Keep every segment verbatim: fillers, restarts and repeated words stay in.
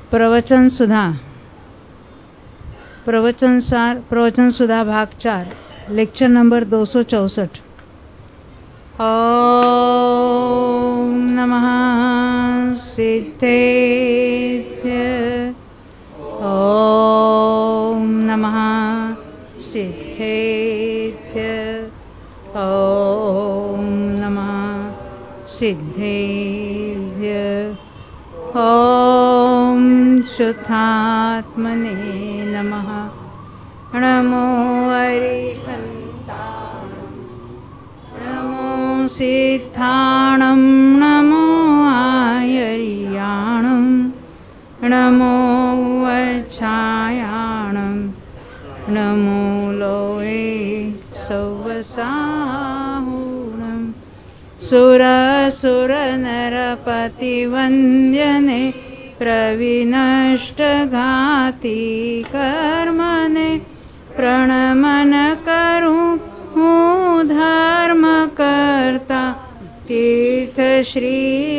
प्रवचन सुधा प्रवचन सार प्रवचन सुधा भाग चार लेक्चर नंबर दो सौ चौसठ। ओम नमः सिद्धेभ्य ओम नमः सिद्धेभ्य ओम नमः सिद्धेभ्य ओम शुद्धात्मने नमः। नमो अरिहन्ताणं नमो सिद्धाणं नमो आयर्याणं नमो वच्छायाणं नमो लोये सौवसाहुणं सुरसुरनरपतिवन्द्यने प्रविनष्टघाती कर्मने प्रणमन करूं हूँ धर्म करता तीर्थ श्री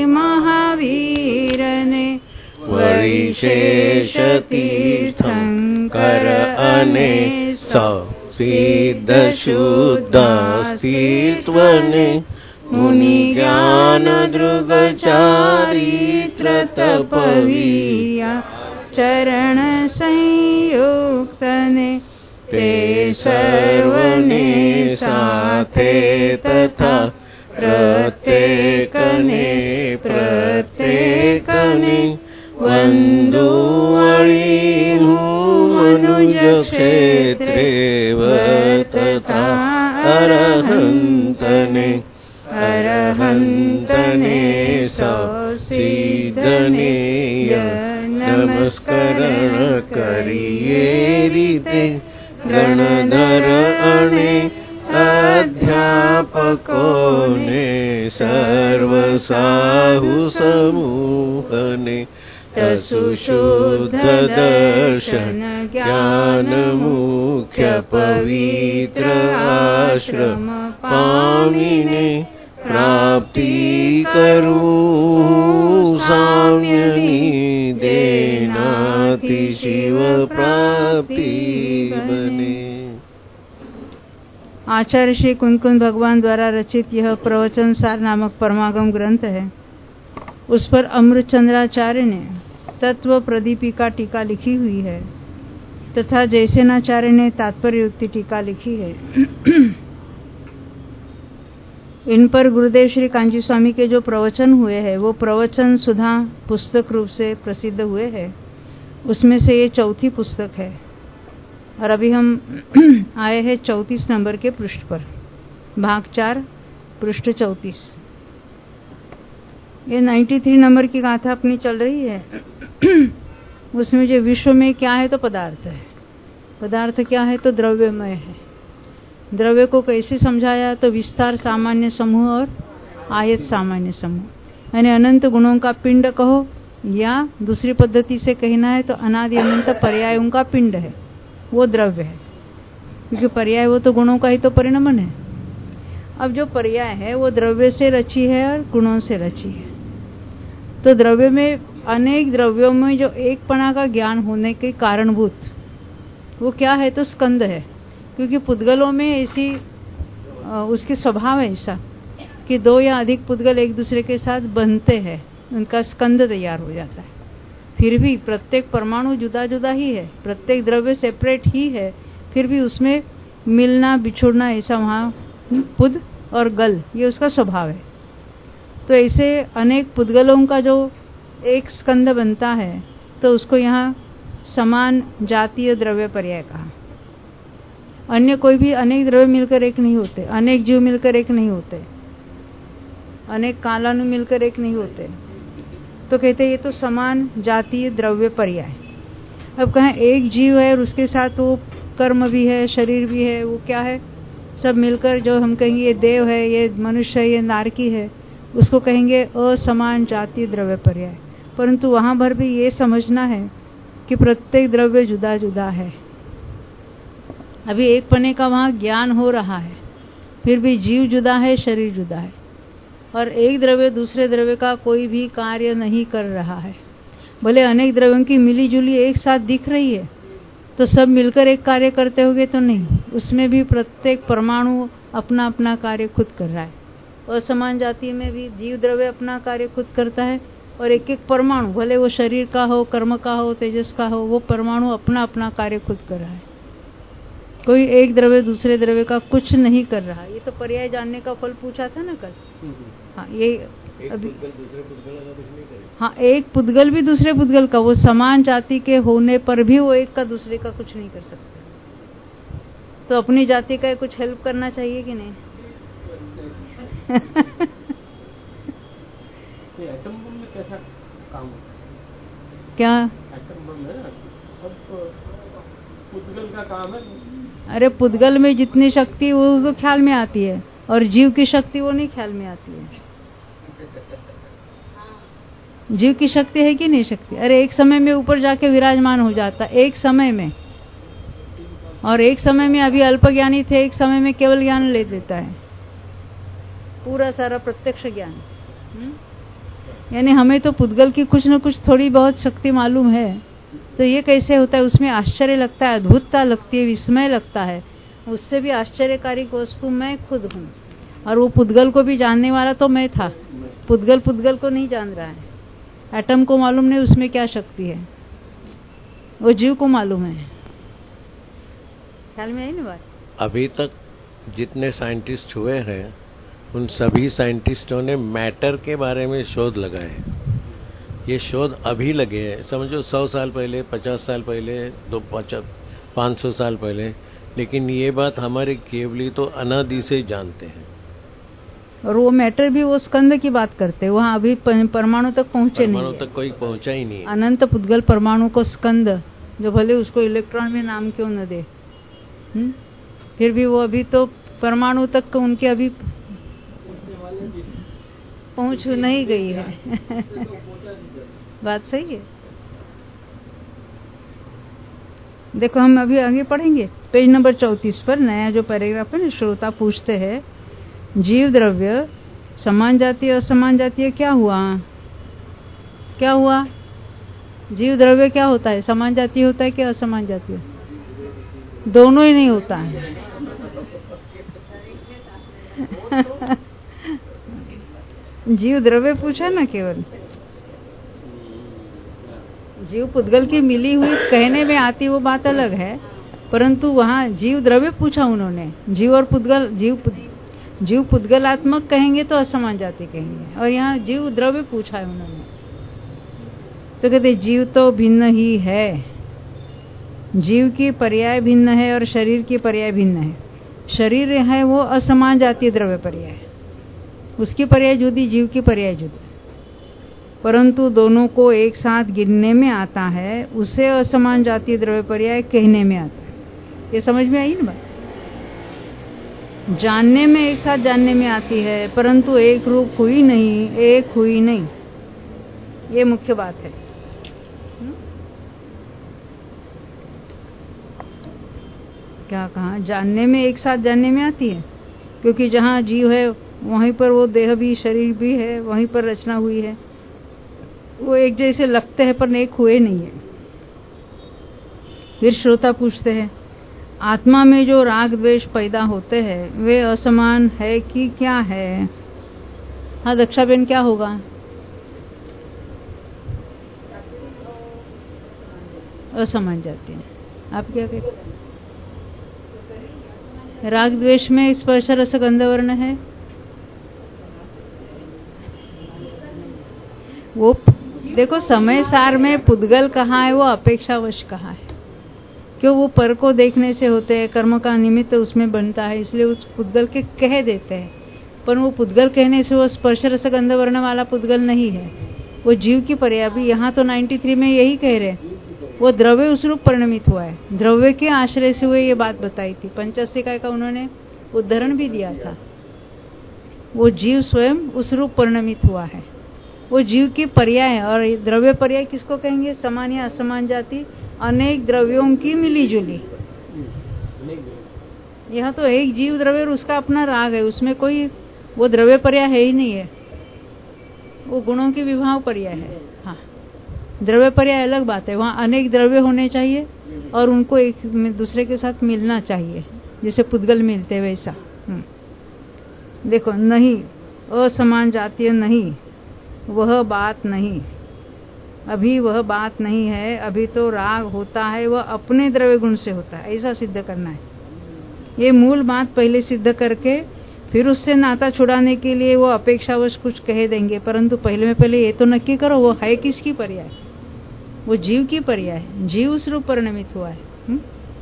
महावीरने वरिशेष तीर्थंकर अने सिद्ध शुद्धास्तित्वने मुनि ज्ञान दृग चारित्र तपवीया चरण संयुक्तने ते सर्वने साथे तथा प्रत्येकने प्रत्येकने वंदुवळी मनुज क्षेत्रे वर्तता अरहंतने अरहंतने सौसिद्धने नमस्करण करिए रीते गणधर अणे अध्यापकोने सर्वसाहु समूहने तसुशुद्ध दर्शन ज्ञान मुख्य पवित्र आश्रम पामिने प्राप्ति करूं साम्य देनाति शिव प्राप्ति बने। आचार्य श्री कुंकुन भगवान द्वारा रचित यह प्रवचन सार नामक परमागम ग्रंथ है। उस पर अमृतचंद्राचार्य ने तत्व प्रदीपिका टीका लिखी हुई है तथा जयसेनाचार्य ने तात्पर्य युक्ति टीका लिखी है। इन पर गुरुदेव श्री कांची स्वामी के जो प्रवचन हुए हैं वो प्रवचन सुधा पुस्तक रूप से प्रसिद्ध हुए हैं। उसमें से ये चौथी पुस्तक है और अभी हम आए हैं चौंतीस नंबर के पृष्ठ पर, भाग चार पृष्ठ चौंतीस। ये तिरानवे नंबर की गाथा अपनी चल रही है। उसमें जो विश्व में क्या है तो पदार्थ है, पदार्थ क्या है तो द्रव्यमय है। द्रव्य को कैसे समझाया तो विस्तार सामान्य समूह और आयत सामान्य समूह, यानी अनंत गुणों का पिंड कहो या दूसरी पद्धति से कहना है तो अनादि अनंत पर्यायों का पिंड है, वो द्रव्य है। क्योंकि पर्याय वो तो गुणों का ही तो परिणमन है। अब जो पर्याय है वो द्रव्य से रची है और गुणों से रची है। तो द्रव्य में अनेक द्रव्यों में जो एक पना का ज्ञान होने के कारणभूत वो क्या है तो स्कंद है। क्योंकि पुद्गलों में ऐसी उसके स्वभाव है ऐसा कि दो या अधिक पुद्गल एक दूसरे के साथ बंधते हैं, उनका स्कंद तैयार हो जाता है। फिर भी प्रत्येक परमाणु जुदा जुदा ही है, प्रत्येक द्रव्य सेपरेट ही है, फिर भी उसमें मिलना बिछुड़ना ऐसा वहाँ पुद और गल ये उसका स्वभाव है। तो ऐसे अनेक पुद्गलों का जो एक स्कंद बनता है तो उसको यहाँ समान जातीय द्रव्य पर्याय कहा। अन्य कोई भी अनेक द्रव्य मिलकर एक नहीं होते, अनेक जीव मिलकर एक नहीं होते, अनेक कालानु मिलकर एक नहीं होते। तो कहते ये तो समान जातीय द्रव्य पर्याय। अब कहें एक जीव है और उसके साथ वो कर्म भी है, शरीर भी है, वो क्या है सब मिलकर जो हम कहेंगे ये देव है, ये मनुष्य है, ये नारकी है, उसको कहेंगे असमान जातीय द्रव्य पर्याय। परंतु वहां भर भी ये समझना है कि प्रत्येक द्रव्य जुदा जुदा है। अभी एक पने का वहाँ ज्ञान हो रहा है, फिर भी जीव जुदा है, शरीर जुदा है, और एक द्रव्य दूसरे द्रव्य का कोई भी कार्य नहीं कर रहा है। भले अनेक द्रव्यों की मिली जुली एक साथ दिख रही है तो सब मिलकर एक कार्य करते होंगे तो नहीं, उसमें भी प्रत्येक परमाणु अपना अपना कार्य खुद कर रहा है। असमान जाति में भी जीव द्रव्य अपना कार्य खुद करता है और एक एक परमाणु, भले वो शरीर का हो, कर्म का हो, तेजस का हो, वो परमाणु अपना अपना कार्य खुद कर रहा है। कोई एक द्रव्य दूसरे द्रव्य का कुछ नहीं कर रहा। ये तो पर्याय जानने का फल पूछा था ना कल। हाँ, ये एक अभी पुद्गल दूसरे पुद्गल का कुछ नहीं करे। हाँ, एक पुद्गल भी दूसरे पुद्गल का, वो समान जाति के होने पर भी वो एक का दूसरे का कुछ नहीं कर सकते। तो अपनी जाति का कुछ हेल्प करना चाहिए कि नहीं? एटम बम में कैसा काम होता है? क्या एटम बम है सब पुद्गल का काम है। अरे पुद्गल में जितनी शक्ति वो तो ख्याल में आती है और जीव की शक्ति वो नहीं ख्याल में आती है। जीव की शक्ति है कि नहीं शक्ति? अरे एक समय में ऊपर जाके विराजमान हो जाता, एक समय में, और एक समय में अभी अल्पज्ञानी थे, एक समय में केवल ज्ञान ले देता है, पूरा सारा प्रत्यक्ष ज्ञान। यानी हमें तो पुद्गल की कुछ न कुछ थोड़ी बहुत शक्ति मालूम है, तो ये कैसे होता है? उसमें आश्चर्य लगता है, अद्भुतता लगती है, विस्मय लगता है। उससे भी आश्चर्यकारी वस्तु मैं खुद हूँ, और वो पुद्गल को भी जानने वाला तो मैं था। पुद्गल पुद्गल को नहीं जान रहा है। एटम को मालूम नहीं उसमें क्या शक्ति है, वो जीव को मालूम है। ख्याल में आई ना बात? अभी तक जितने साइंटिस्ट हुए हैं उन सभी साइंटिस्टों ने मैटर के बारे में शोध लगाए। ये शोध अभी लगे हैं, समझो सौ साल पहले, पचास साल पहले, दो पाँच सौ साल पहले, लेकिन ये बात हमारे केवली तो अनादि से जानते हैं। और वो मैटर भी वो स्कंद की बात करते हैं, वहाँ अभी परमाणु तक पहुंचे नहीं, परमाणु तक कोई पहुंचा ही नहीं। अनंत पुद्गल परमाणु को स्कंद, जो भले उसको इलेक्ट्रॉन में नाम क्यों न दे, हुँ? फिर भी वो अभी तो परमाणु तक उनके अभी पहुंच नहीं गई है। बात सही है। देखो हम अभी आगे पढ़ेंगे पेज नंबर चौतीस पर नया जो पैराग्राफ है, श्रोता पूछते हैं जीव द्रव्य समान जातीय असमान जातीय क्या हुआ? क्या हुआ? जीव द्रव्य क्या होता है? समान जातीय होता है कि असमान जातीय? दोनों ही नहीं होता है। जीव द्रव्य पूछा ना केवल, जीव पुद्गल की मिली हुई कहने में आती वो बात अलग है, परंतु वहाँ जीव द्रव्य पूछा उन्होंने। जीव और पुद्गल, जीव जीव पुद्गलात्मक कहेंगे तो असमान जाति कहेंगे, और यहाँ जीव द्रव्य पूछा है उन्होंने, तो कहते जीव तो भिन्न ही है। जीव की पर्याय भिन्न है और शरीर की पर्याय भिन्न है। शरीर है वो असमान जातीय द्रव्य पर्याय है, उसकी पर्याय जुदी, जीव की पर्याय जुदी, परंतु दोनों को एक साथ गिनने में आता है, उसे असमान जातीय द्रव्य पर्याय कहने में आता है। ये समझ में आई ना बात? जानने में एक साथ जानने में आती है, परंतु एक रूप हुई नहीं, एक हुई नहीं, ये मुख्य बात है। क्या कहा? जानने में एक साथ जानने में आती है, क्योंकि जहाँ जीव है वहीं पर वो देह भी, शरीर भी है, वहीं पर रचना हुई है। वो एक जैसे लगते हैं पर एक हुए नहीं है। फिर श्रोता पूछते हैं आत्मा में जो राग द्वेष पैदा होते हैं वे असमान है कि क्या है? हाँ दक्षाबेन, क्या होगा? असमान जाती है। आप क्या कहते हैं? राग द्वेष में स्पर्श रस गंध वर्ण है, वो देखो समय सार में पुद्गल कहाँ है, वो अपेक्षावश कहाँ है। क्यों? वो पर को देखने से होते हैं, कर्म का निमित्त उसमें बनता है, इसलिए उस पुद्गल के कह देते हैं, पर वो पुद्गल कहने से वो स्पर्श रस गंध वर्ण वाला पुद्गल नहीं है, वो जीव की पर्याय। भी यहाँ तो तिरानवे में यही कह रहे हैं, वो द्रव्य उस रूप परिणमित हुआ है, द्रव्य के आश्रय से हुए, ये बात बताई थी। पंचस्तिकाय का उन्होंने उदाहरण भी दिया था। वो जीव स्वयं उस रूप परिणमित हुआ है, वो जीव की पर्याय है। और द्रव्य पर्याय किसको कहेंगे? समान या असमान जाति, अनेक द्रव्यों की मिली जुली। यह तो एक जीव द्रव्य और उसका अपना राग है, उसमें कोई वो द्रव्य पर्याय है ही नहीं है, वो गुणों की विभाव पर्याय है। हाँ द्रव्य पर्याय अलग बात है, वहाँ अनेक द्रव्य होने चाहिए और उनको एक दूसरे के साथ मिलना चाहिए, जैसे पुद्गल मिलते वैसा। देखो, नहीं, असमान जातीय नहीं, वह बात नहीं, अभी वह बात नहीं है। अभी तो राग होता है, वह अपने द्रव्य गुण से होता है, ऐसा सिद्ध करना है। ये मूल बात पहले सिद्ध करके फिर उससे नाता छुड़ाने के लिए वो अपेक्षावश कुछ कह देंगे, परंतु पहले में पहले ये तो नक्की करो वो है किसकी पर्याय? वो जीव की पर्याय है, जीव उस रूप परिणमित हुआ है। हुँ?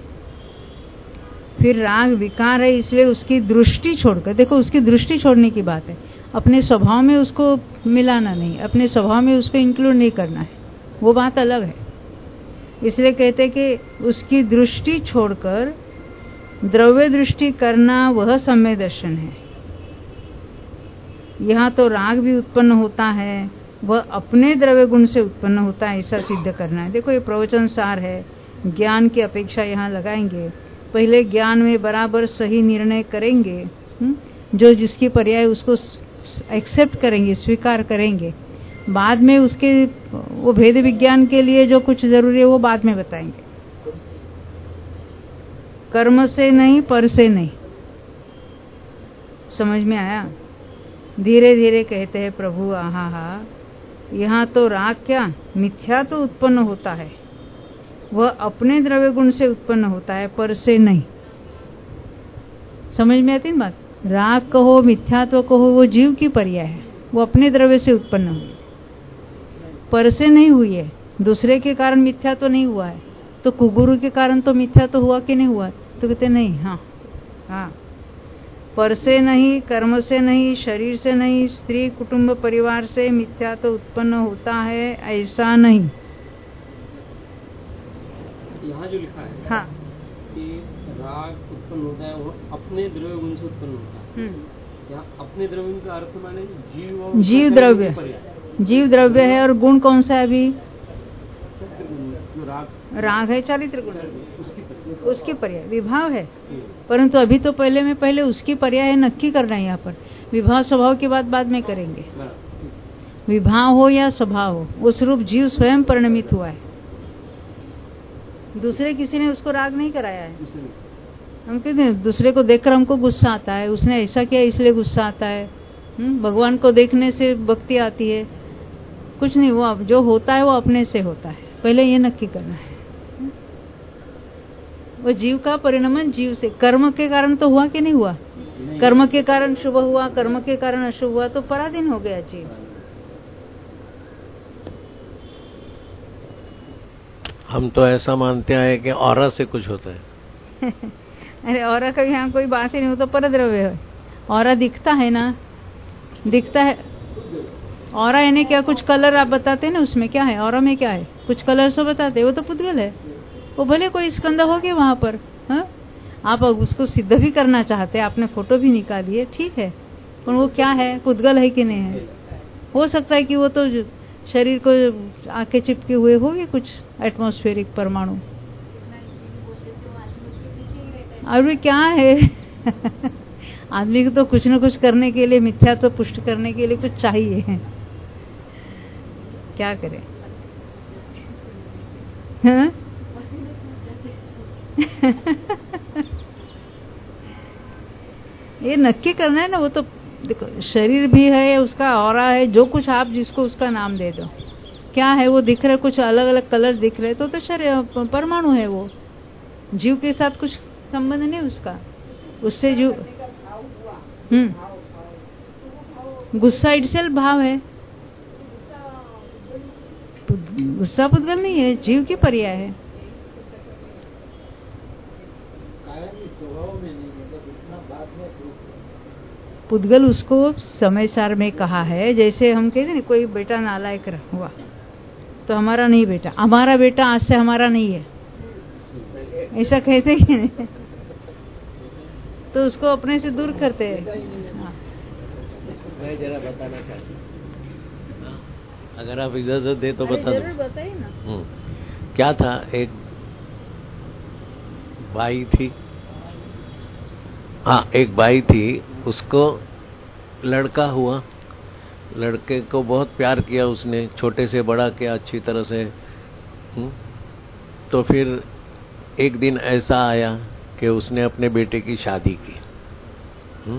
फिर राग विकार है, इसलिए उसकी दृष्टि छोड़कर, देखो उसकी दृष्टि छोड़ने की बात है, अपने स्वभाव में उसको मिलाना नहीं, अपने स्वभाव में उसको इंक्लूड नहीं करना है, वो बात अलग है। इसलिए कहते कि उसकी दृष्टि छोड़कर द्रव्य दृष्टि करना वह सम्यक दर्शन है। यहाँ तो राग भी उत्पन्न होता है, वह अपने द्रव्य गुण से उत्पन्न होता है, ऐसा सिद्ध करना है। देखो ये प्रवचन सार है, ज्ञान की अपेक्षा यहाँ लगाएंगे। पहले ज्ञान में बराबर सही निर्णय करेंगे, हुँ? जो जिसकी पर्याय उसको एक्सेप्ट करेंगे, स्वीकार करेंगे। बाद में उसके वो भेद विज्ञान के लिए जो कुछ जरूरी है वो बाद में बताएंगे। कर्म से नहीं, पर से नहीं। समझ में आया? धीरे धीरे कहते हैं प्रभु, आहा हा, यहाँ तो राग क्या मिथ्या तो उत्पन्न होता है, वह अपने द्रव्य गुण से उत्पन्न होता है, पर से नहीं। समझ में आती है बात? राग कहो, मिथ्यात्व कहो, वो जीव की पर्याय है, वो अपने द्रव्य से उत्पन्न हुई, पर से नहीं हुई है। दूसरे के कारण मिथ्या तो नहीं हुआ है, तो कुगुरु के कारण तो मिथ्या तो हुआ कि नहीं हुआ? तो कहते नहीं, हाँ हाँ, पर से नहीं, कर्म से नहीं, शरीर से नहीं, स्त्री कुटुंब परिवार से मिथ्या तो उत्पन्न होता है, ऐसा नहीं। यहाँ जो लिखा है, हाँ, कि राग उत्पन्न होता है वो अपने द्रव्य गुण से उत्पन्न होता है। यहाँ अपने द्रव्य गुण का अर्थ माने जीव और जीव द्रव्य, जीव द्रव्य है और गुण कौन सा है? अभी जो राग राग है, चारित्र गुण, उसकी उसकी पर्याय विभाव है। परंतु अभी तो पहले में पहले उसकी पर्याय है, नक्की करना है। यहाँ पर विभाव स्वभाव की बात बाद में करेंगे। विभाव हो या स्वभाव हो, उस रूप जीव स्वयं परिणमित हुआ है, दूसरे किसी ने उसको राग नहीं कराया है। हम कहते हैं दूसरे को देखकर हमको गुस्सा आता है, उसने ऐसा किया इसलिए गुस्सा आता है। हुँ? भगवान को देखने से भक्ति आती है, कुछ नहीं, वो जो होता है वो अपने से होता है, पहले ये नक्की करना है। वो जीव का परिणमन जीव से, कर्म के कारण तो हुआ कि नहीं हुआ? नहीं। कर्म के कारण शुभ हुआ, कर्म के कारण अशुभ हुआ, तो पराधीन हो गया जीव। हम तो ऐसा मानते हैं कि औरा से कुछ होता है। अरे औरा का यहाँ कोई बात ही नहीं, हो तो परद्रव्य है। औरा दिखता है ना, दिखता है। औरा यानी क्या? कुछ कलर आप बताते हैं ना, उसमें क्या है? औरा में क्या है? कुछ कलर से बताते हैं, वो तो पुद्गल है। वो भले कोई स्कंद होगी वहां पर, हा? आप उसको सिद्ध भी करना चाहते हैं, आपने फोटो भी निकाली है, ठीक है, पर वो क्या है? पुद्गल है कि नहीं है? हो सकता है कि वो तो शरीर को आके चिपके हुए होगी कुछ एटमॉस्फेरिक परमाणु। अभी क्या है? आदमी को तो कुछ न कुछ करने के लिए, मिथ्या तो पुष्ट करने के लिए कुछ चाहिए, क्या करे? हाँ? ये नक्की करना है ना। वो तो देखो, शरीर भी है, उसका ऑरा है, जो कुछ आप जिसको उसका नाम दे दो, क्या है? वो दिख रहे, कुछ अलग अलग कलर दिख रहे, तो तो शरीर परमाणु है। वो जीव के साथ कुछ संबंध नहीं उसका, उससे जो हम्म गुस्सा इटसेल्फ भाव है, गुस्सा पुद्गल नहीं है, जीव की पर्याय है। पुद्गल उसको समय सार में कहा है। जैसे हम कहते हैं कोई बेटा नालायक हुआ तो हमारा नहीं बेटा, हमारा बेटा आज से हमारा नहीं है, ऐसा कहते ही नहीं, तो उसको अपने से दूर करते हैं। हाँ। मैं जरा बताना चाहती हूँ, अगर आप इजाजत दे तो बता दो। बताइए ना। क्या था, एक बाई थी, हाँ एक बाई थी, उसको लड़का हुआ, लड़के को बहुत प्यार किया उसने, छोटे से बड़ा किया अच्छी तरह से। हुँ? तो फिर एक दिन ऐसा आया कि उसने अपने बेटे की शादी की। हुँ?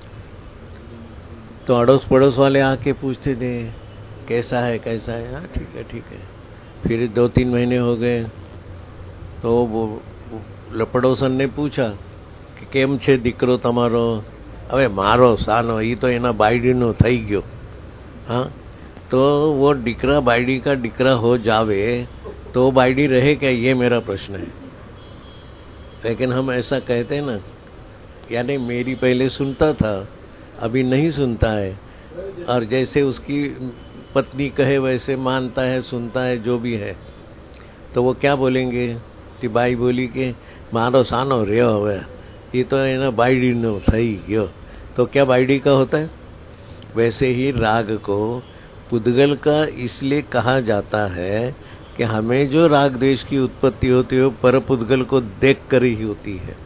तो अड़ोस पड़ोस वाले आके पूछते थे कैसा है कैसा है। हाँ ठीक है ठीक है। फिर दो तीन महीने हो गए तो वो पड़ोसन ने पूछा कि केम छे दीकरो तमारो? अबे मारो सानो ये तो एना बायडीनो थई गयो। हाँ, तो वो डिकरा बायडी का डिकरा हो जावे तो बायडी रहे क्या, ये मेरा प्रश्न है। लेकिन हम ऐसा कहते हैं ना, यानी मेरी पहले सुनता था अभी नहीं सुनता है, और जैसे उसकी पत्नी कहे वैसे मानता है सुनता है जो भी है। तो वो क्या बोलेंगे कि बाई बोली कि मारो सानो रियो हवे ये तो है ना बायडी नो थई गयो। तो क्या बायडी का होता है? वैसे ही राग को पुद्गल का इसलिए कहा जाता है कि हमें जो राग द्वेष की उत्पत्ति होती है पर पुद्गल को देख कर ही होती है,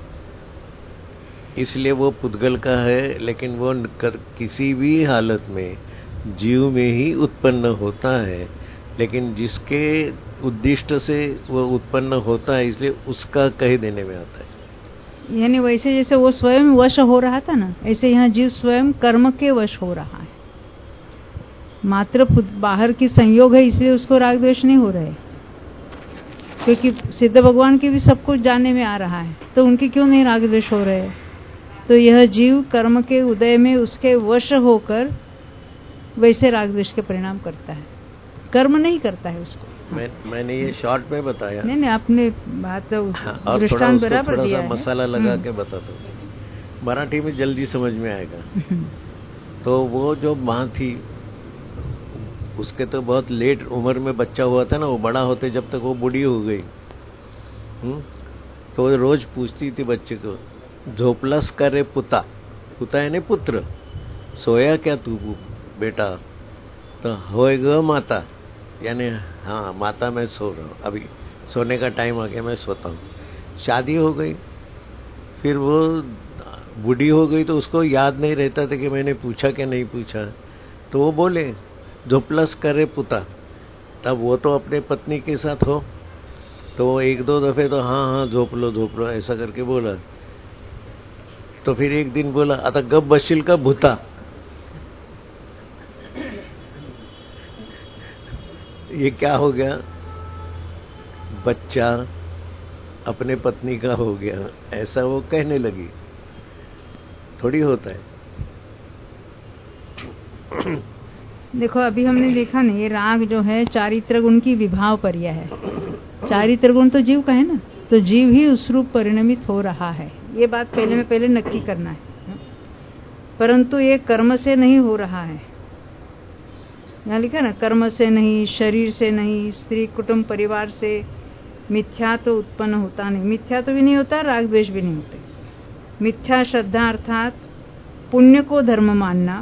इसलिए वो पुद्गल का है। लेकिन वो कर, किसी भी हालत में जीव में ही उत्पन्न होता है, लेकिन जिसके उद्दिष्ट से वो उत्पन्न होता है इसलिए उसका कह देने में आता है। यानी वैसे जैसे वो स्वयं वश हो रहा था ना, ऐसे यहाँ जीव स्वयं कर्म के वश हो रहा है। मात्र बाहर की संयोग है इसलिए उसको राग द्वेष नहीं हो रहे, क्योंकि सिद्ध भगवान की भी सब कुछ जानने में आ रहा है, तो उनके क्यों नहीं राग द्वेष हो रहे? तो यह जीव कर्म के उदय में उसके वश होकर वैसे राग द्वेष के परिणाम करता है, कर्म नहीं करता है उसको। मैं, मैंने ये शॉर्ट में बताया। नहीं नहीं, आपने बात हाँ, दृष्टांत बराबर थोड़ा दिया सा है। मसाला लगा के बता दो, मराठी में जल्दी समझ में आएगा। तो वो जो माँ थी उसके तो बहुत लेट उम्र में बच्चा हुआ था ना, वो बड़ा होते जब तक वो बूढ़ी हो गई। हुँ? तो वो रोज पूछती थी बच्चे को, झोपलस करे पुता, पुता यानी पुत्र, सोया क्या तू बेटा? तो होएगा माता, यानी हाँ माता मैं सो रहा हूँ, अभी सोने का टाइम आ गया मैं सोता हूँ। शादी हो गई, फिर वो बूढ़ी हो गई तो उसको याद नहीं रहता था कि मैंने पूछा कि नहीं पूछा। तो वो बोले झोपलस करे पुता, तब वो तो अपने पत्नी के साथ हो, तो वो एक दो दफे तो हाँ हाँ झोप लो झोप लो ऐसा करके बोला। तो फिर एक दिन बोला आता गप बशील का भूता। ये क्या हो गया? बच्चा अपने पत्नी का हो गया, ऐसा वो कहने लगी। थोड़ी होता है। देखो अभी हमने देखा ना, ये राग जो है चारित्र गुण की विभाव पर्य है। चारित्र गुण तो जीव का है ना, तो जीव ही उस रूप परिणमित हो रहा है, ये बात पहले में पहले नक्की करना है। परंतु ये कर्म से नहीं हो रहा है। यहाँ लिखा ना, कर्म से नहीं, शरीर से नहीं, स्त्री कुटुंब परिवार से मिथ्या तो उत्पन्न होता नहीं। मिथ्या तो भी नहीं होता, राग द्वेष भी नहीं होते। मिथ्या श्रद्धा अर्थात पुण्य को धर्म मानना,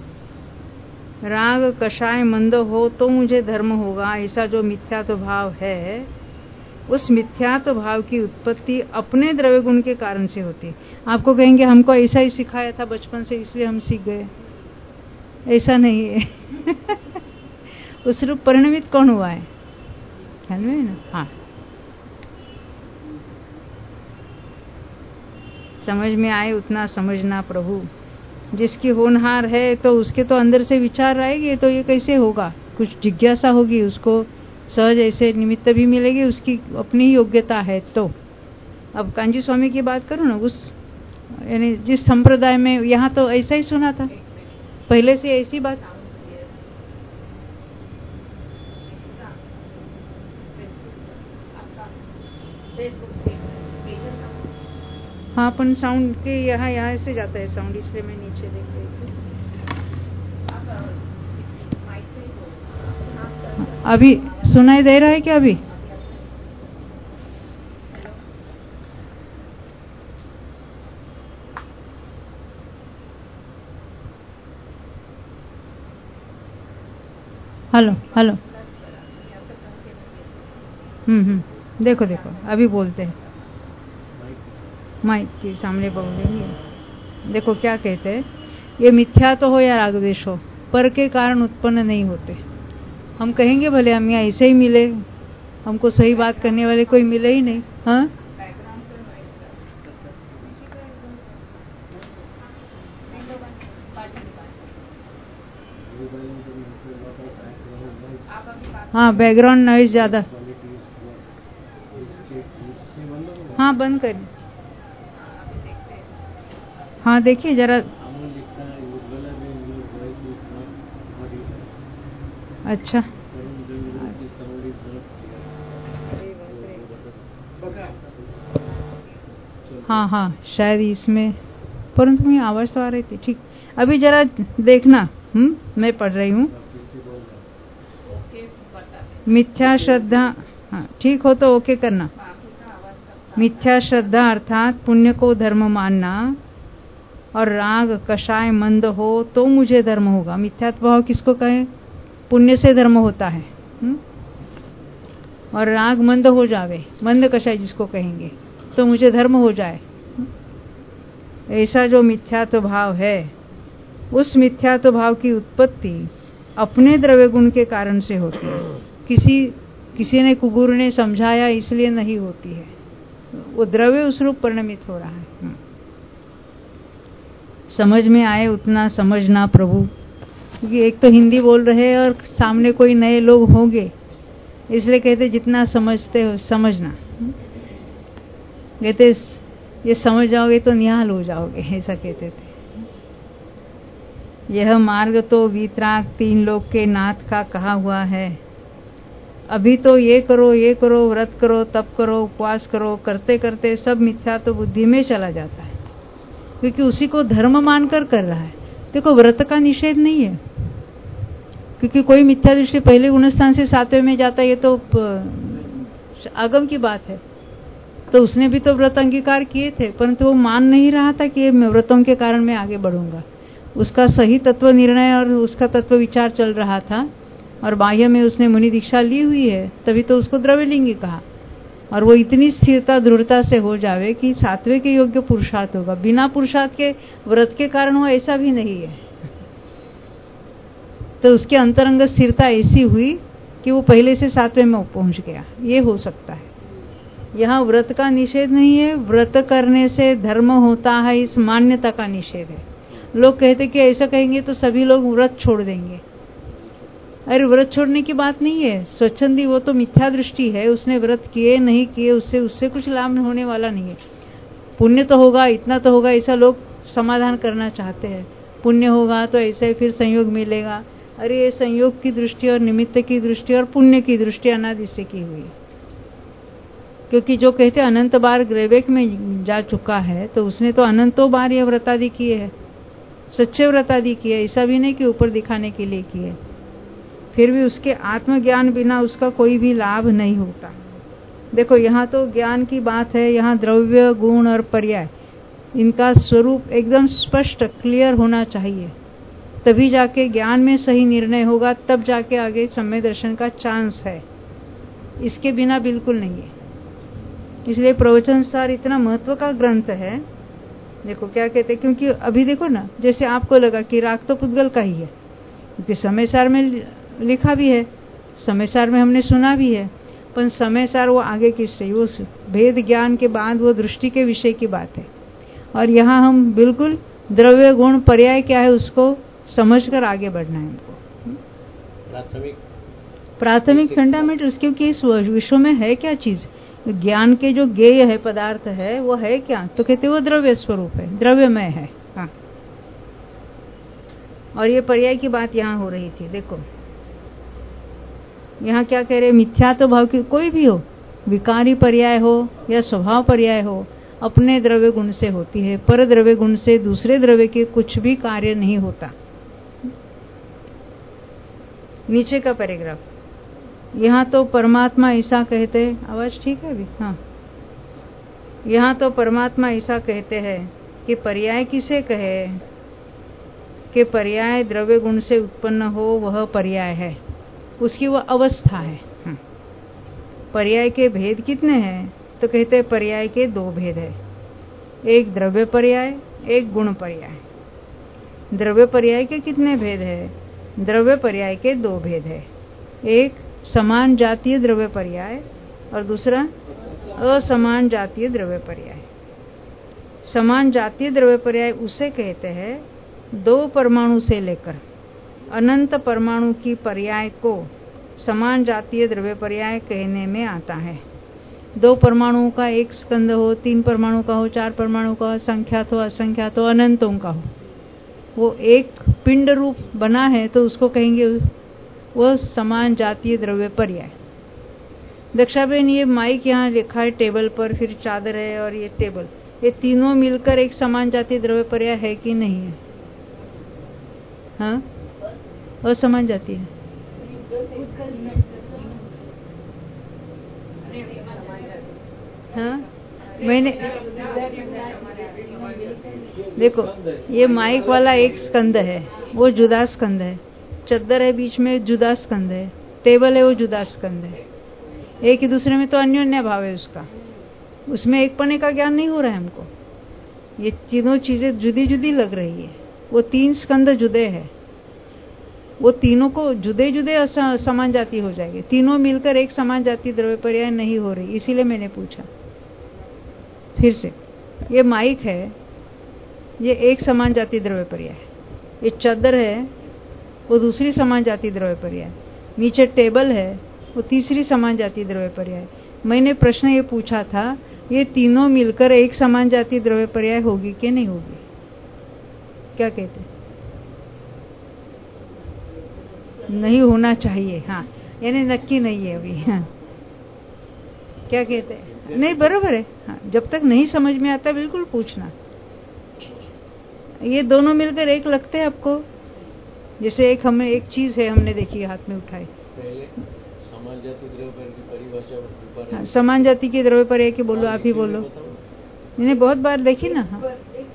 राग कषाय मंद हो तो मुझे धर्म होगा, ऐसा जो मिथ्या तो भाव है, उस मिथ्या तो भाव की उत्पत्ति अपने द्रव्य गुण के कारण से होती है। आपको कहेंगे हमको ऐसा ही सिखाया था बचपन से इसलिए हम सीख गए, ऐसा नहीं है। उस रूप परिणमित कौन हुआ है? ख्याल में है ना? हाँ, समझ में आए उतना समझना प्रभु। जिसकी होनहार है तो उसके तो अंदर से विचार आएगी, तो ये कैसे होगा, कुछ जिज्ञासा होगी, उसको सहज ऐसे निमित्त भी मिलेगी, उसकी अपनी योग्यता है। तो अब कांजी स्वामी की बात करूं ना, उस यानी जिस संप्रदाय में, यहाँ तो ऐसा ही सुना था पहले से ऐसी बात। हाँ, अपन साउंड के यहाँ यहाँ से जाता है साउंड, इसलिए मैं नीचे देख रही थी। अभी सुनाई दे रहा है क्या? अभी हेलो हेलो, हम्म हम्म देखो देखो अभी बोलते हैं, माइक के सामने बोलेंगे। देखो क्या कहते हैं, ये मिथ्या तो हो या राग द्वेष हो, पर के कारण उत्पन्न नहीं होते। हम कहेंगे भले हम यहाँ ऐसे ही मिले, हमको सही बात करने वाले कोई मिले ही नहीं। हाँ, हाँ बैकग्राउंड नॉइज ज्यादा। हाँ बंद करिए। हाँ देखिए जरा। अच्छा हाँ हाँ शायद इसमें, परंतु मेरी आवाज तो आ रही थी। ठीक, अभी जरा देखना। हम्म मैं पढ़ रही हूँ। मिथ्या श्रद्धा, हाँ ठीक हो तो ओके करना। मिथ्या श्रद्धा अर्थात पुण्य को धर्म मानना और राग कषाय मंद हो तो मुझे धर्म होगा। मिथ्यात्व भाव किसको कहें? पुण्य से धर्म होता है। हुँ? और राग मंद हो जावे, मंद कषाय जिसको कहेंगे, तो मुझे धर्म हो जाए। ऐसा जो मिथ्यात्व भाव है, उस मिथ्यात्व भाव की उत्पत्ति अपने द्रव्य गुण के कारण से होती है। किसी किसी ने कुगुरु ने समझाया इसलिए नहीं होती है, वो द्रव्य उस रूप परिणमित हो रहा है। समझ में आए उतना समझना प्रभु, क्योंकि एक तो हिंदी बोल रहे हैं और सामने कोई नए लोग होंगे, इसलिए कहते जितना समझते हो समझना। कहते ये समझ जाओगे तो निहाल हो जाओगे, ऐसा कहते थे। यह मार्ग तो वीतराग तीन लोक के नाथ का कहा हुआ है। अभी तो ये करो ये करो, व्रत करो, तप करो, उपवास करो, करते करते सब मिथ्या तो बुद्धि में चला जाता है, क्योंकि उसी को धर्म मानकर कर रहा है। देखो व्रत का निषेध नहीं है, क्योंकि कोई मिथ्या दृष्टि पहले गुणस्थान से सातवें में जाता है, ये तो आगम की बात है। तो उसने भी तो व्रत अंगीकार किए थे, परंतु वो मान नहीं रहा था कि व्रतों के कारण मैं आगे बढ़ूंगा। उसका सही तत्व निर्णय और उसका तत्व विचार चल रहा था, और बाह्य में उसने मुनि दीक्षा ली हुई है, तभी तो उसको द्रव्यलिंगी कहा। और वो इतनी स्थिरता दृढ़ता से हो जावे कि सातवें के योग्य पुरुषार्थ होगा। बिना पुरुषार्थ के व्रत के कारण हो ऐसा भी नहीं है। तो उसके अंतरंग स्थिरता ऐसी हुई कि वो पहले से सातवें में पहुंच गया, ये हो सकता है। यहाँ व्रत का निषेध नहीं है, व्रत करने से धर्म होता है, इस मान्यता का निषेध है। लोग कहते कि ऐसा कहेंगे तो सभी लोग व्रत छोड़ देंगे। अरे व्रत छोड़ने की बात नहीं है, स्वच्छंदी वो तो मिथ्या दृष्टि है। उसने व्रत किए नहीं किए उससे उससे कुछ लाभ होने वाला नहीं है। पुण्य तो होगा, इतना तो होगा, ऐसा लोग समाधान करना चाहते हैं। पुण्य होगा तो ऐसे फिर संयोग मिलेगा। अरे ये संयोग की दृष्टि और निमित्त की दृष्टि और पुण्य की दृष्टि अनादि से की हुई, क्योंकि जो कहते अनंत बार ग्रेवेक में जा चुका है, तो उसने तो अनंतों बार यह व्रतादि किए है, सच्चे व्रतादि किए, ऐसा भी नहीं कि ऊपर दिखाने के लिए किए। फिर भी उसके आत्मज्ञान बिना उसका कोई भी लाभ नहीं होता। देखो यहाँ तो ज्ञान की बात है, यहाँ द्रव्य गुण और पर्याय इनका स्वरूप एकदम स्पष्ट क्लियर होना चाहिए, तभी जाके ज्ञान में सही निर्णय होगा, तब जाके आगे सम्य दर्शन का चांस है। इसके बिना बिल्कुल नहीं है। इसलिए प्रवचन सार इतना महत्व का ग्रंथ है। देखो क्या कहते, क्योंकि अभी देखो ना, जैसे आपको लगा कि राग तो पुद्गल का ही है, क्योंकि समय सार में लिखा भी है, समय सार में हमने सुना भी है, पर समय सार वो आगे की स्टेज, वो भेद ज्ञान के बाद वो दृष्टि के विषय की बात है। और यहाँ हम बिल्कुल द्रव्य गुण पर्याय क्या है उसको समझकर आगे बढ़ना है हमको। प्राथमिक प्राथमिक फंडामेंटल्स, क्योंकि इस विश्व में है क्या चीज, ज्ञान के जो ज्ञेय है पदार्थ है वो है क्या, तो कहते वो द्रव्य स्वरूप है, द्रव्यमय है। हाँ, और ये पर्याय की बात यहाँ हो रही थी। देखो यहाँ क्या कह रहे, मिथ्या तो भाव की कोई भी हो, विकारी पर्याय हो या स्वभाव पर्याय हो, अपने द्रव्य गुण से होती है। पर द्रव्य गुण से दूसरे द्रव्य के कुछ भी कार्य नहीं होता। नीचे का पैराग्राफ, यहाँ तो परमात्मा ऐसा कहते हैं, आवाज ठीक है अभी? हाँ, यहाँ तो परमात्मा ऐसा कहते हैं कि पर्याय किसे कहे, कि पर्याय द्रव्य गुण से उत्पन्न हो वह पर्याय है, उसकी वह अवस्था है। पर्याय के भेद कितने हैं, तो कहते हैं पर्याय के दो भेद है, एक द्रव्य पर्याय, एक गुण पर्याय। द्रव्य पर्याय के कितने भेद है, द्रव्य पर्याय के दो भेद है, एक समान जातीय द्रव्य पर्याय और दूसरा असमान जातीय द्रव्य पर्याय। समान जातीय द्रव्य पर्याय उसे कहते हैं दो परमाणु से लेकर अनंत परमाणु की पर्याय को समान जातीय द्रव्य पर्याय कहने में आता है। दो परमाणुओं का एक स्कंद हो, तीन परमाणु का हो, चार परमाणु का हो, संख्यात हो, असंख्यात हो, अनंतों का हो, वो एक पिंड रूप बना है तो उसको कहेंगे वो समान जातीय द्रव्य पर्याय। दक्षाबेन, ये माइक यहाँ लिखा है टेबल पर, फिर चादर है और ये टेबल, ये तीनों मिलकर एक समान जातीय द्रव्य पर्याय है कि नहीं है? हाँ, असमान जातीय है। हाँ, मैंने देखो, ये माइक वाला एक स्कंद है, वो जुदा स्कंद है, चद्दर है बीच में, जुदा स्कंद है, टेबल है, वो जुदा स्कंद है। एक ही दूसरे में तो अन्योन्य भाव है उसका, उसमें एक पने का ज्ञान नहीं हो रहा है हमको। ये तीनों चीजें जुदी जुदी लग रही है, वो तीन स्कंद जुदे हैं, वो तीनों को जुदे जुदे समान जाति हो जाएंगे, तीनों मिलकर एक समान जाति द्रव्य पर्याय नहीं हो रही, इसीलिए मैंने पूछा। फिर से, ये माइक है, ये एक समान जाति द्रव्य पर्याय, ये चादर है, वो दूसरी समान जाति द्रव्य पर्याय, नीचे टेबल है, वो तीसरी समान जाति द्रव्य पर्याय। मैंने प्रश्न ये पूछा था, ये तीनों मिलकर एक समान जाति द्रव्य पर्याय होगी कि नहीं होगी? क्या कहते? नहीं होना चाहिए। हाँ, यानी नक्की नहीं है अभी। हाँ, क्या कहते हैं? नहीं, बरोबर है। हाँ, जब तक नहीं समझ में आता बिल्कुल पूछना। ये दोनों मिलकर एक लगते हैं आपको? जैसे एक हमें एक चीज है, हमने देखी हाथ में उठाई, समान जाति द्रव्य पर्याय की परिभाषा। हाँ, समान जाति के द्रव्य पर्याय की बोलो, आप ही बोलो। मैंने बहुत बार देखी ना। हाँ,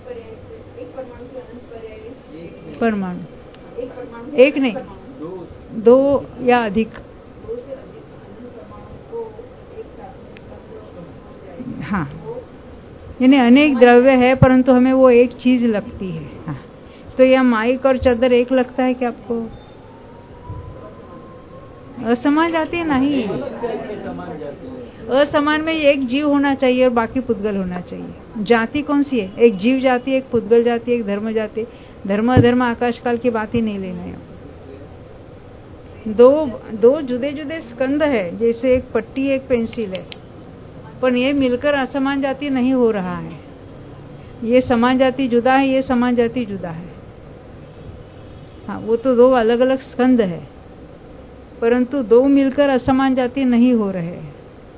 परमाणु एक नहीं, दो या अधिक। हाँ, यानी अनेक द्रव्य है परंतु हमें वो एक चीज लगती है। हाँ, तो यह माइक और चादर एक लगता है क्या आपको? असमान जाती है नहीं, असमान में एक जीव होना चाहिए और बाकी पुद्गल होना चाहिए। जाति कौन सी है? एक जीव जाति, एक पुद्गल जाति, एक धर्म जाति। धर्म अधर्म आकाश काल की बात ही नहीं लेना है। दो दो जुदे जुदे स्कंद है, जैसे एक पट्टी एक पेंसिल है, पर ये मिलकर असमान जाति नहीं हो रहा है। ये समान जाति जुदा है, ये समान जाति जुदा है। हाँ, वो तो दो अलग अलग स्कंद है, परंतु दो मिलकर असमान जाति नहीं हो रहे हैं।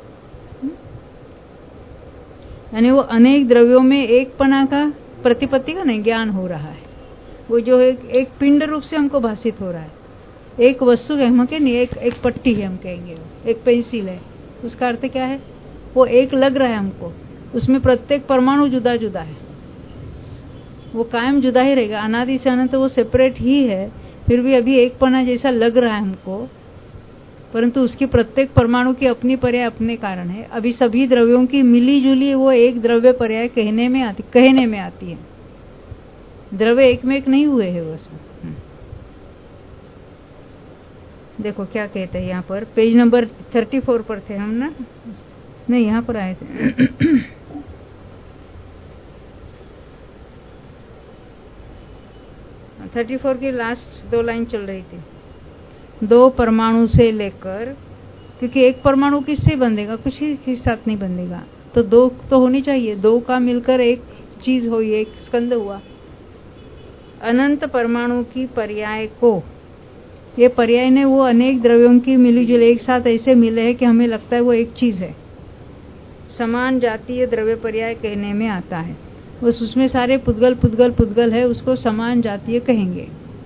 यानी वो अनेक द्रव्यों में एक पना का प्रतिपत्ति का नहीं ज्ञान हो रहा है। वो जो एक, एक पिंड रूप से हमको भाषित हो रहा है। एक वस्तु है, हम कहें नहीं, एक एक पट्टी है, हम कहेंगे वो एक पेंसिल है, उसका अर्थ क्या है? वो एक लग रहा है हमको, उसमें प्रत्येक परमाणु जुदा जुदा है, वो कायम जुदा ही रहेगा, अनादि से अनंत वो सेपरेट ही है, फिर भी अभी एक पना जैसा लग रहा है हमको, परंतु उसकी प्रत्येक परमाणु की अपनी पर्याय अपने कारण है। अभी सभी द्रव्यों की मिली जुली वो एक द्रव्य पर्याय कहने में आती कहने में आती है। द्रव्य एक में एक नहीं हुए हैं वो उसमें। देखो क्या कहते हैं यहाँ पर, पेज नंबर चौंतीस पर थे हम ना, नहीं यहाँ पर आए थे। चौंतीस की लास्ट दो लाइन चल रही थी। दो परमाणु से लेकर, क्योंकि एक परमाणु किससे बंधेगा? कुछ ही के साथ नहीं बंधेगा, तो दो तो होनी चाहिए, दो का मिलकर एक चीज हो, एक स्कंद हुआ। अनंत परमाणु की पर्याय को, ये पर्याय ने वो अनेक द्रव्यों की मिली जुली एक साथ ऐसे मिले हैं कि हमें लगता है वो एक चीज है। समान जातीय द्रव्य पर्याय कहने में आता है। बस उसमें सारे पुद्गल पुद्गल पुद्गल है, उसको समान जातीय कहेंगे।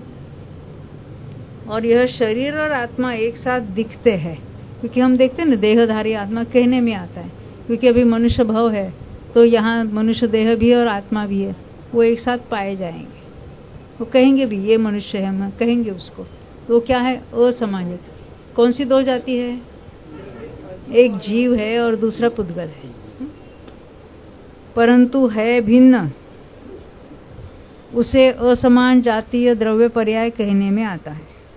और यह शरीर और आत्मा एक साथ दिखते हैं, क्योंकि हम देखते हैं ना, देहधारी आत्मा कहने में आता है, क्योंकि अभी मनुष्य भव है तो यहाँ मनुष्य देह भी है और आत्मा भी है, वो एक साथ पाए जाएंगे। वो कहेंगे भी ये मनुष्य है, हम कहेंगे उसको, तो क्या है? असमान। कौन सी दो जाति है? एक जीव है और दूसरा पुद्गल है, परंतु है भिन्न, उसे असमान जातीय द्रव्य पर्याय कहने में आता है।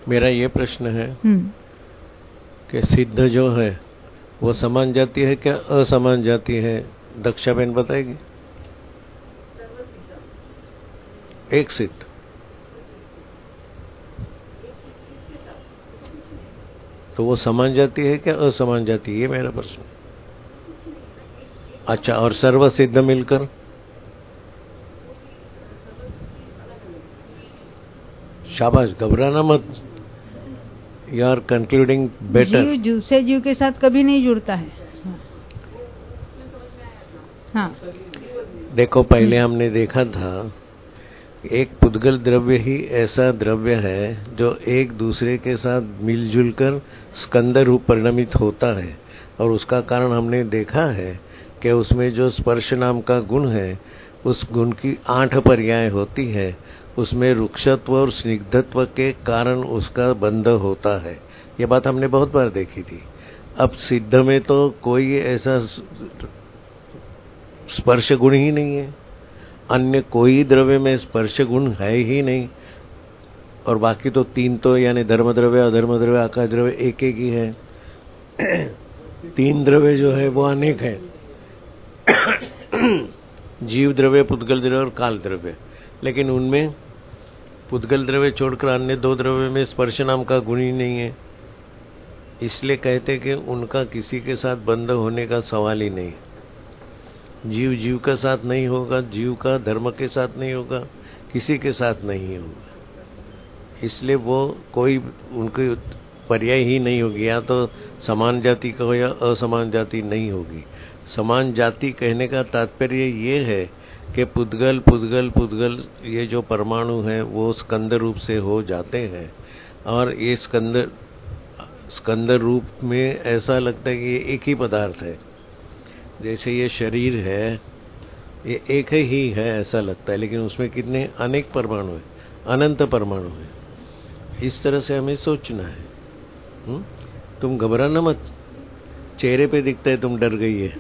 मेरा ये प्रश्न है कि सिद्ध जो है वो समान जाति है क्या असमान जाति है? दक्षा बहन बताएगी। एक सिद्ध तो वो समान जाति है क्या असमान जाति? ये मेरा प्रश्न। अच्छा, और सर्व सिद्ध मिलकर? शाबाश, घबराना मत, यू आर कंक्लूडिंग बेटर। जीव दूसरे जीव के साथ कभी नहीं जुड़ता है। हाँ, देखो पहले हमने देखा था एक पुद्गल द्रव्य ही ऐसा द्रव्य है जो एक दूसरे के साथ मिलजुल कर स्कंद रूप परिणमित होता है, और उसका कारण हमने देखा है कि उसमें जो स्पर्श नाम का गुण है उस गुण की आठ पर्याय होती है। उसमें रुक्षत्व और स्निग्धत्व के कारण उसका बंध होता है। ये बात हमने बहुत बार देखी थी। अब सिद्ध में तो कोई ऐसा स्पर्श गुण ही नहीं है, अन्य कोई द्रव्य में स्पर्श गुण है ही नहीं, और बाकी तो तीन तो यानी धर्म द्रव्य, अधर्म द्रव्य, आकाश द्रव्य एक एक ही है। तीन द्रव्य जो है वो अनेक है, जीव द्रव्य, पुद्गल द्रव्य और काल द्रव्य। लेकिन उनमें पुद्गल द्रव्य छोड़कर अन्य दो द्रव्य में स्पर्श नाम का गुण ही नहीं है। इसलिए कहते कि उनका किसी के साथ बंध होने का सवाल ही नहीं। जीव जीव का साथ नहीं होगा, जीव का धर्म के साथ नहीं होगा, किसी के साथ नहीं होगा। इसलिए वो कोई उनकी पर्याय ही नहीं होगी। या तो समान जाति कहो या असमान जाति नहीं होगी। समान जाति कहने का तात्पर्य ये है कि पुद्गल पुद्गल पुद्गल ये जो परमाणु है वो स्कंद रूप से हो जाते हैं, और ये स्कंद स्कंद रूप में ऐसा लगता है कि ये एक ही पदार्थ है। जैसे ये शरीर है ये एक ही है ऐसा लगता है, लेकिन उसमें कितने अनेक परमाणु हैं, अनंत परमाणु हैं। इस तरह से हमें सोचना है। हुँ? तुम घबराना मत, चेहरे पे दिखता है तुम डर गई है।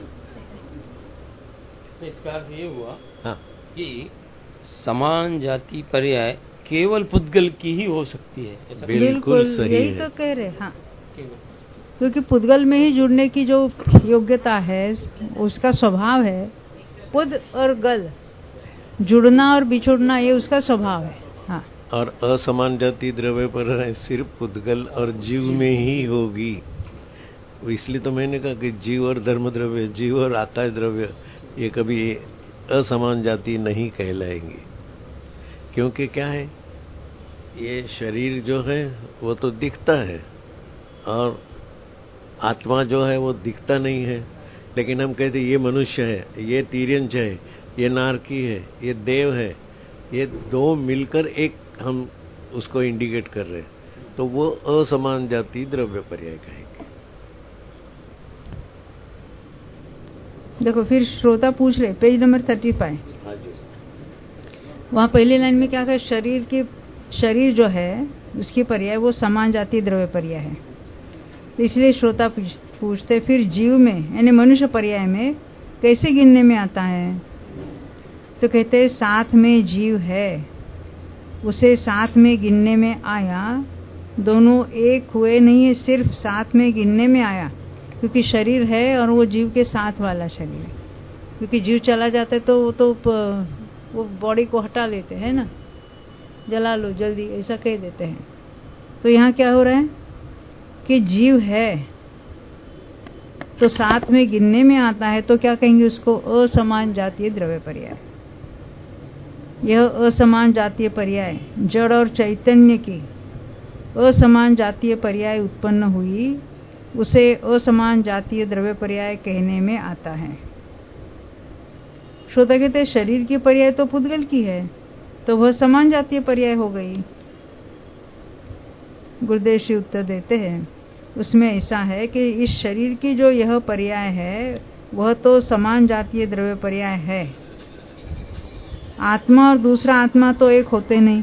इसका अर्थ ये हुआ हाँ, कि समान जाति पर्याय केवल पुद्गल की ही हो सकती है। ऐसा बिल्कुल सही यही है। तो कह रहे। हाँ, क्योंकि पुद्गल में ही जुड़ने की जो योग्यता है, उसका स्वभाव है। पुद और गल, जुड़ना और बिछुड़ना, ये उसका स्वभाव है। हाँ, और असमान जाति द्रव्य पर सिर्फ पुद्गल और जीव में ही होगी। इसलिए तो मैंने कहा कि जीव और धर्म द्रव्य, जीव और आकाश द्रव्य ये कभी असमान जाति नहीं कहलाएंगे। क्योंकि क्या है, ये शरीर जो है वो तो दिखता है और आत्मा जो है वो दिखता नहीं है। लेकिन हम कहते ये मनुष्य है, ये तिर्यंच है, ये नारकी है, ये देव है, ये दो मिलकर एक हम उसको इंडिकेट कर रहे हैं, तो वो असमान जाति द्रव्य पर्याय कहेंगे। देखो फिर श्रोता पूछ रहे, पेज नंबर थर्टी फाइव, वहाँ पहली लाइन में क्या कहा? शरीर की शरीर जो है उसकी पर्याय वो समान जाति द्रव्य पर्याय है। इसलिए श्रोता पूछते फिर जीव में यानी मनुष्य पर्याय में कैसे गिनने में आता है? तो कहते हैं साथ में जीव है, उसे साथ में गिनने में आया। दोनों एक हुए नहीं है, सिर्फ साथ में गिनने में आया, क्योंकि शरीर है और वो जीव के साथ वाला शरीर है। क्योंकि जीव चला जाता है तो वो तो वो बॉडी को हटा लेते हैं ना, जला लो जल्दी ऐसा कह देते हैं। तो यहाँ क्या हो रहा है कि जीव है तो साथ में गिनने में आता है, तो क्या कहेंगे उसको? असमान जातीय द्रव्य पर्याय। यह असमान जातीय पर्याय जड़ और चैतन्य की असमान जातीय पर्याय उत्पन्न हुई, उसे असमान जातीय द्रव्य पर्याय कहने में आता है। श्रोता कहते शरीर की पर्याय तो पुद्गल की है, तो वह समान जातीय पर्याय हो गई। गुरुदेव श्री उत्तर देते हैं उसमें ऐसा है कि इस शरीर की जो यह पर्याय है वह तो समान जातीय द्रव्य पर्याय है। आत्मा और दूसरा आत्मा तो एक होते नहीं।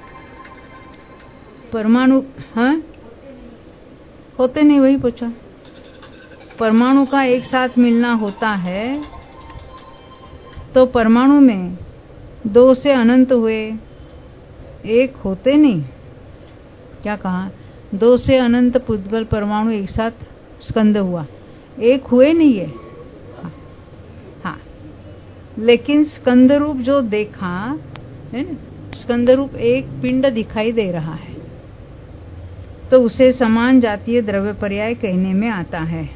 परमाणु हाँ होते नहीं, वही पूछा। परमाणु का एक साथ मिलना होता है तो परमाणु में दो से अनंत हुए, एक होते नहीं। क्या कहा? दो से अनंत पुद्गल परमाणु एक साथ स्कंद हुआ, एक हुए नहीं है। हाँ, हाँ। लेकिन स्कंद रूप जो देखा है ना, स्कंद रूप एक पिंड दिखाई दे रहा है, तो उसे समान जातीय द्रव्य पर्याय कहने में आता है।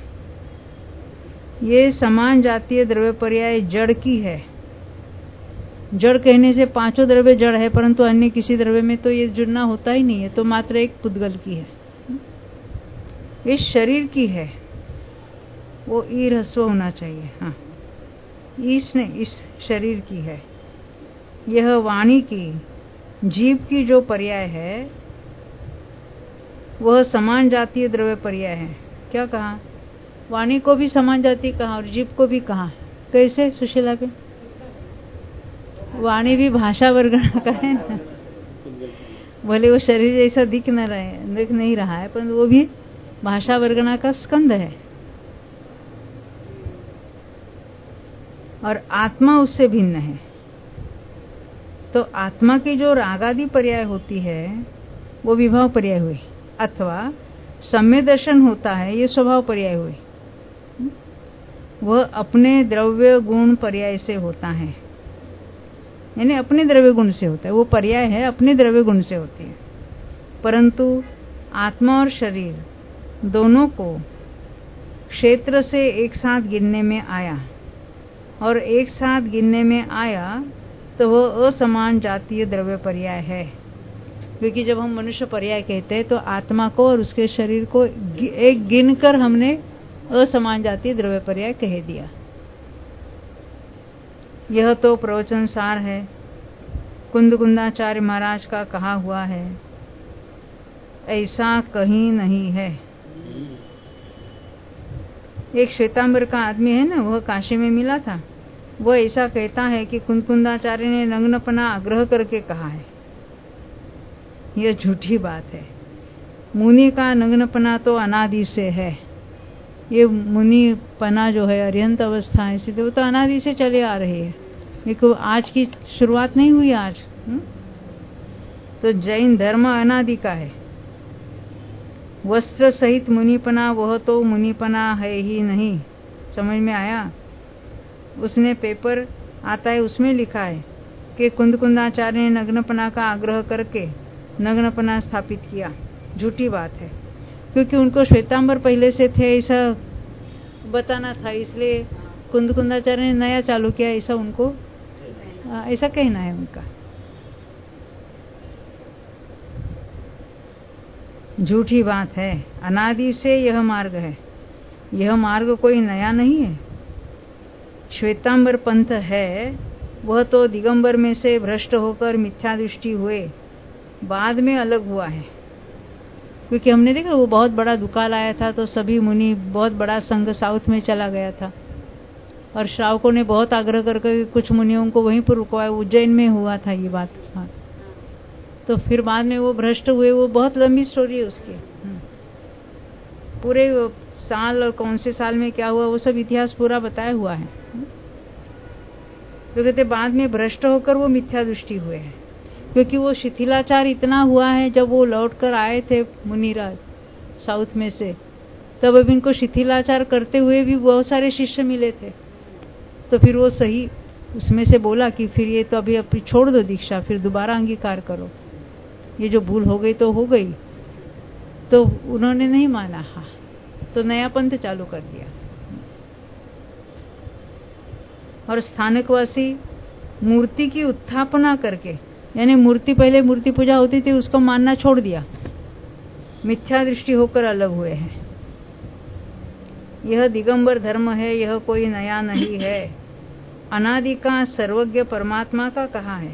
ये समान जातीय द्रव्य पर्याय जड़ की है। जड़ कहने से पांचों द्रव्य जड़ है, परंतु अन्य किसी द्रव्य में तो ये जुड़ना होता ही नहीं है, तो मात्र एक पुद्गल की है। इस शरीर की है, वो ई ह्रस्व होना चाहिए। हाँ, इसने इस शरीर की है। यह वाणी की, जीव की जो पर्याय है वह समान जातीय द्रव्य पर्याय है। क्या कहा? वाणी को भी समान जाति कहा और जीव को भी कहा। कैसे सुशीला पे? वाणी भी भाषा वर्गना का है ना, भले वो शरीर जैसा दिख न रहे, दिख नहीं रहा है, पर वो भी भाषा वर्गना का स्कंद है। और आत्मा उससे भिन्न है। तो आत्मा की जो रागादि पर्याय होती है वो विभाव पर्याय हुई, अथवा सम्य दर्शन होता है ये स्वभाव पर्याय हुई। वह अपने द्रव्य गुण पर्याय से होता है, यानी अपने द्रव्य गुण से होता है। वो पर्याय है, अपने द्रव्य गुण से होती है। परंतु आत्मा और शरीर दोनों को क्षेत्र से एक साथ गिनने में आया, और एक साथ गिनने में आया तो वह असमान जातीय द्रव्य पर्याय है। क्योंकि जब हम मनुष्य पर्याय कहते हैं तो आत्मा को और उसके शरीर को एक गिनकर हमने असमान जातीय द्रव्य पर्याय कह दिया। यह तो प्रवचन सार है, कुंदकुंदाचार्य महाराज का कहा हुआ है, ऐसा कहीं नहीं है। एक श्वेतांबर का आदमी है ना, वह काशी में मिला था। वह ऐसा कहता है कि कुंदकुंदाचार्य ने नग्नपना आग्रह करके कहा है। यह झूठी बात है। मुनि का नग्नपना तो अनादि से है। ये मुनिपना जो है, अरिहंत अवस्था है, सीधे वो तो अनादि से चले आ रही है, लेकिन आज की शुरुआत नहीं हुई आज। हुँ? तो जैन धर्म अनादि का है। वस्त्र सहित मुनिपना वह तो मुनिपना है ही नहीं। समझ में आया? उसने पेपर आता है, उसमें लिखा है कि कुंदकुंदाचार्य ने नग्नपना का आग्रह करके नग्नपना स्थापित किया। झूठी बात है, क्योंकि उनको श्वेतांबर पहले से थे ऐसा बताना था, इसलिए कुंदकुंदाचार्य ने नया चालू किया, ऐसा उनको ऐसा कहना है उनका। झूठी बात है। अनादि से यह मार्ग है। यह मार्ग कोई नया नहीं है। श्वेतांबर पंथ है, वह तो दिगंबर में से भ्रष्ट होकर मिथ्या दृष्टि हुए बाद में अलग हुआ है। क्योंकि हमने देखा वो बहुत बड़ा दुकाल आया था, तो सभी मुनि, बहुत बड़ा संघ साउथ में चला गया था, और श्रावकों ने बहुत आग्रह करके कुछ मुनियों को वहीं पर रुकवाया। उज्जैन में हुआ था ये बात। हाँ, तो फिर बाद में वो भ्रष्ट हुए। वो बहुत लंबी स्टोरी है उसकी। पूरे साल और कौन से साल में क्या हुआ वो सब इतिहास पूरा बताया हुआ है। तो कहते बाद में भ्रष्ट होकर वो मिथ्या दृष्टि हुए हैं, क्योंकि वो शिथिलाचार इतना हुआ है। जब वो लौट कर आए थे मुनिराज साउथ में से, तब अब इनको शिथिलाचार करते हुए भी बहुत सारे शिष्य मिले थे। तो फिर वो सही उसमें से बोला कि फिर ये तो अभी अभी छोड़ दो दीक्षा, फिर दोबारा अंगीकार करो, ये जो भूल हो गई तो हो गई। तो उन्होंने नहीं माना। हाँ, तो नया पंथ चालू कर दिया। और स्थानकवासी मूर्ति की उत्थापना करके, यानी मूर्ति, पहले मूर्ति पूजा होती थी, उसको मानना छोड़ दिया, मिथ्या दृष्टि होकर अलग हुए हैं। यह दिगंबर धर्म है, यह कोई नया नहीं है। अनादि का सर्वज्ञ परमात्मा का कहा है,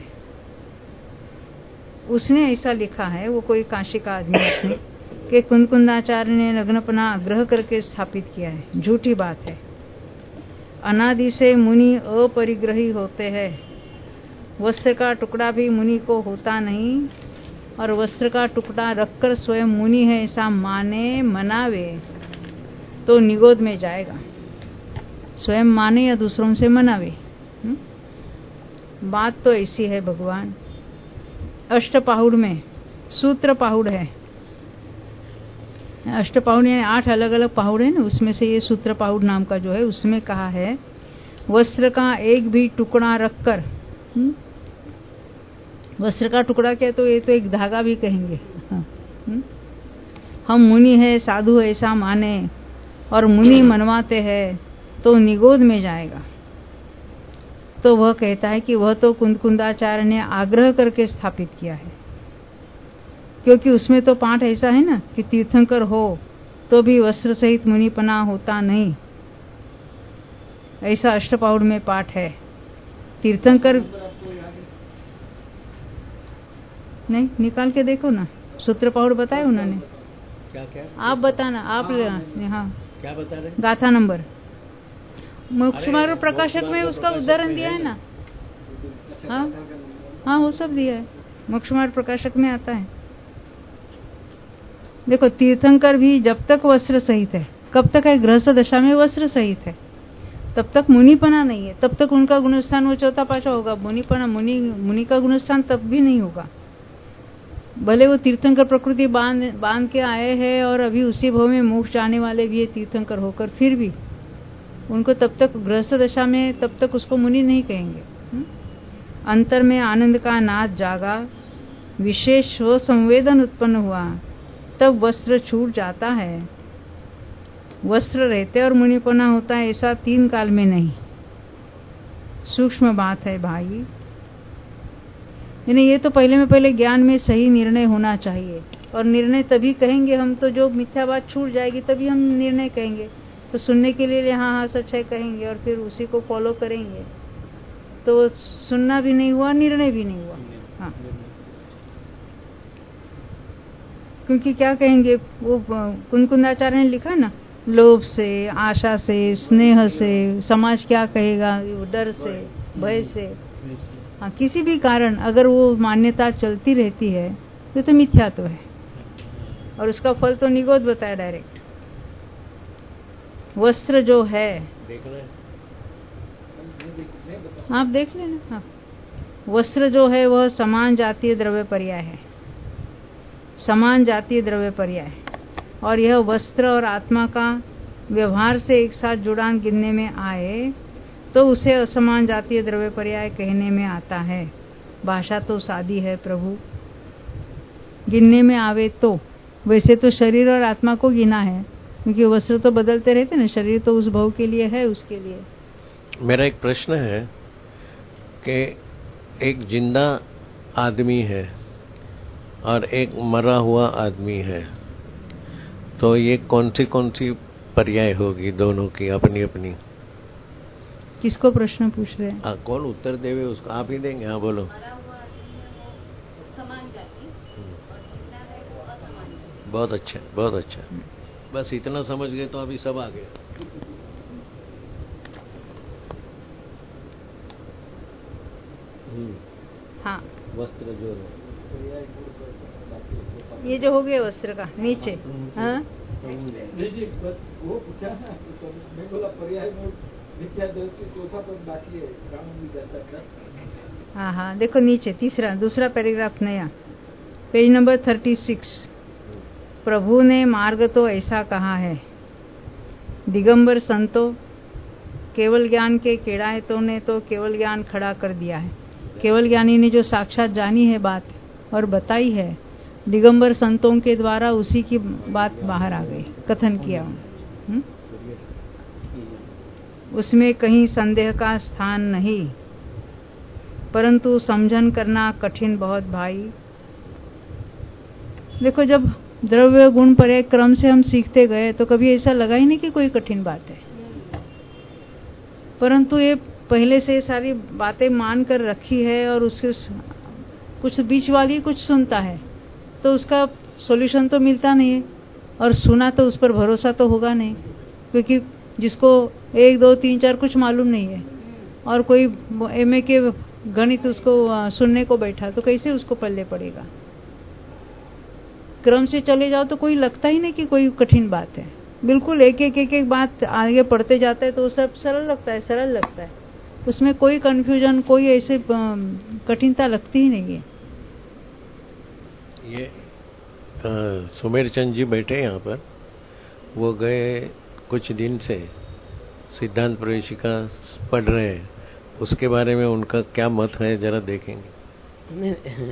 उसने ऐसा लिखा है। वो कोई काशी का आदमी उसने कि कुंदकुंदाचार्य ने नग्नपना आग्रह करके स्थापित किया है। झूठी बात है। अनादि से मुनि अपरिग्रही होते हैं। वस्त्र का टुकड़ा भी मुनि को होता नहीं, और वस्त्र का टुकड़ा रखकर स्वयं मुनि है ऐसा माने मनावे तो निगोद में जाएगा। स्वयं माने या दूसरों से मनावे। हुँ? बात तो ऐसी है भगवान। अष्ट पाहुड़ में सूत्र पाहुड़ है, अष्ट पाहुड़ यानी आठ अलग अलग पाहुड़ है ना, उसमें से ये सूत्र पाहुड़ नाम का जो है उसमें कहा है वस्त्र का एक भी टुकड़ा रखकर, वस्त्र का टुकड़ा क्या, तो ये तो एक धागा भी कहेंगे। हुँ? हम मुनि है साधु ऐसा माने और मुनि मनवाते हैं तो निगोद में जाएगा। तो वह कहता है कि वह तो कुंदकुंदाचार्य ने आग्रह करके स्थापित किया है, क्योंकि उसमें तो पाठ ऐसा है ना कि तीर्थंकर हो तो भी वस्त्र सहित मुनिपना होता नहीं, ऐसा अष्टपाहुड़ में पाठ है। तीर्थंकर नहीं, निकाल के देखो ना, सूत्र पाहुड़ बताए उन्होंने। क्या क्या आप बताना, आप ले। हाँ क्या बता रहे? गाथा नंबर मोक्षमार्ग प्रकाशक में उसका उदाहरण दिया है ना। हाँ हाँ वो सब दिया है, मोक्षमार्ग प्रकाशक में आता है। देखो तीर्थंकर भी जब तक वस्त्र सहित है, कब तक है, गृहस्थ दशा में वस्त्र सहित है, तब तक मुनिपना नहीं है, तब तक उनका गुणस्थान वो चौथा पांचवा होगा। मुनिपना मुनि मुनि का गुणस्थान तब भी नहीं होगा। भले वो तीर्थंकर प्रकृति बांध बांध के आए हैं और अभी उसी भाव में मोक्ष जाने वाले भी है तीर्थंकर होकर, फिर भी उनको तब तक गृहस्थ दशा में तब तक उसको मुनि नहीं कहेंगे। हुँ? अंतर में आनंद का नाद जागा, विशेष स्व संवेदन उत्पन्न हुआ, तब वस्त्र छूट जाता है। वस्त्र रहते और मुनिपना होता है ऐसा तीन काल में नहीं। सूक्ष्म बात है भाई। यानी ये तो पहले में पहले ज्ञान में सही निर्णय होना चाहिए, और निर्णय तभी कहेंगे हम, तो जो मिथ्या बात छूट जाएगी तभी हम निर्णय कहेंगे। तो सुनने के लिए हाँ हाँ सच है कहेंगे और फिर उसी को फॉलो करेंगे, तो सुनना भी नहीं हुआ, निर्णय भी नहीं हुआ। हाँ, क्योंकि क्या कहेंगे, वो कुंदकुंदाचार्य ने लिखा ना, लोभ से, आशा से, स्नेह से, समाज क्या कहेगा, डर से, भय से, हाँ किसी भी कारण अगर वो मान्यता चलती रहती है तो तो मिथ्या तो है, और उसका फल तो निगोद बताया डायरेक्ट। वस्त्र जो है, आप देख लेना। हाँ, वस्त्र जो है वह समान जातीय द्रव्य पर्याय है, समान जातीय द्रव्य पर्याय, और यह वस्त्र और आत्मा का व्यवहार से एक साथ जुड़ान गिनने में आए तो उसे असमान जातीय द्रव्य पर्याय कहने में आता है। भाषा तो सादी है प्रभु, गिनने में आवे तो, वैसे तो शरीर और आत्मा को गिना है, क्योंकि वस्त्र तो बदलते रहते ना, शरीर तो उस भाव के लिए है, उसके लिए। मेरा एक प्रश्न है कि एक जिंदा आदमी है और एक मरा हुआ आदमी है, तो ये कौन सी कौन सी पर्याय होगी दोनों की अपनी अपनी? किसको प्रश्न पूछ रहे हैं? आ, कौन उत्तर देवे उसको आप ही देंगे? हाँ बोलो। बहुत अच्छा, बहुत अच्छा, बस इतना समझ गए तो अभी सब आ गया। हाँ, वस्त्र जो है ये जो हो गया वस्त्र का नीचे। हाँ वो पूछा ना, मैं बोला पर्याय मिथ्या दृष्टि चौथा पद बाकी है, काम भी करता था। हाँ हाँ देखो नीचे तीसरा दूसरा पैराग्राफ नया, पेज नंबर थर्टी सिक्स। प्रभु ने मार्ग तो ऐसा कहा है, दिगंबर संतों, केवल ज्ञान के केड़ायतों ने तो केवल ज्ञान खड़ा कर दिया है। केवल ज्ञानी ने जो साक्षात जानी है बात और बताई है, दिगंबर संतों के द्वारा उसी की बात बाहर आ गई, कथन किया। हुँ? उसमें कहीं संदेह का स्थान नहीं, परंतु समझन करना कठिन बहुत भाई। देखो जब द्रव्य गुण पर्याय क्रम से हम सीखते गए तो कभी ऐसा लगा ही नहीं कि कोई कठिन बात है, परंतु ये पहले से सारी बातें मान कर रखी है और उसके कुछ बीच वाली कुछ सुनता है तो उसका सॉल्यूशन तो मिलता नहीं है, और सुना तो उस पर भरोसा तो होगा नहीं, क्योंकि जिसको एक दो तीन चार कुछ मालूम नहीं है और कोई एमए के गणित उसको सुनने को बैठा तो कैसे उसको पल्ले पड़ेगा। क्रम से चले जाओ तो कोई लगता ही नहीं कि कोई कठिन बात है, बिल्कुल एक एक एक एक बात आगे पढ़ते जाता है तो सब सरल लगता है, सरल लगता है, उसमें कोई कंफ्यूजन कोई ऐसे कठिनता लगती ही नहीं है। ये सुमेर चंद जी बैठे यहाँ पर, वो गए कुछ दिन से सिद्धांत प्रवेशिका पढ़ रहे हैं, उसके बारे में उनका क्या मत है जरा देखेंगे। नहीं,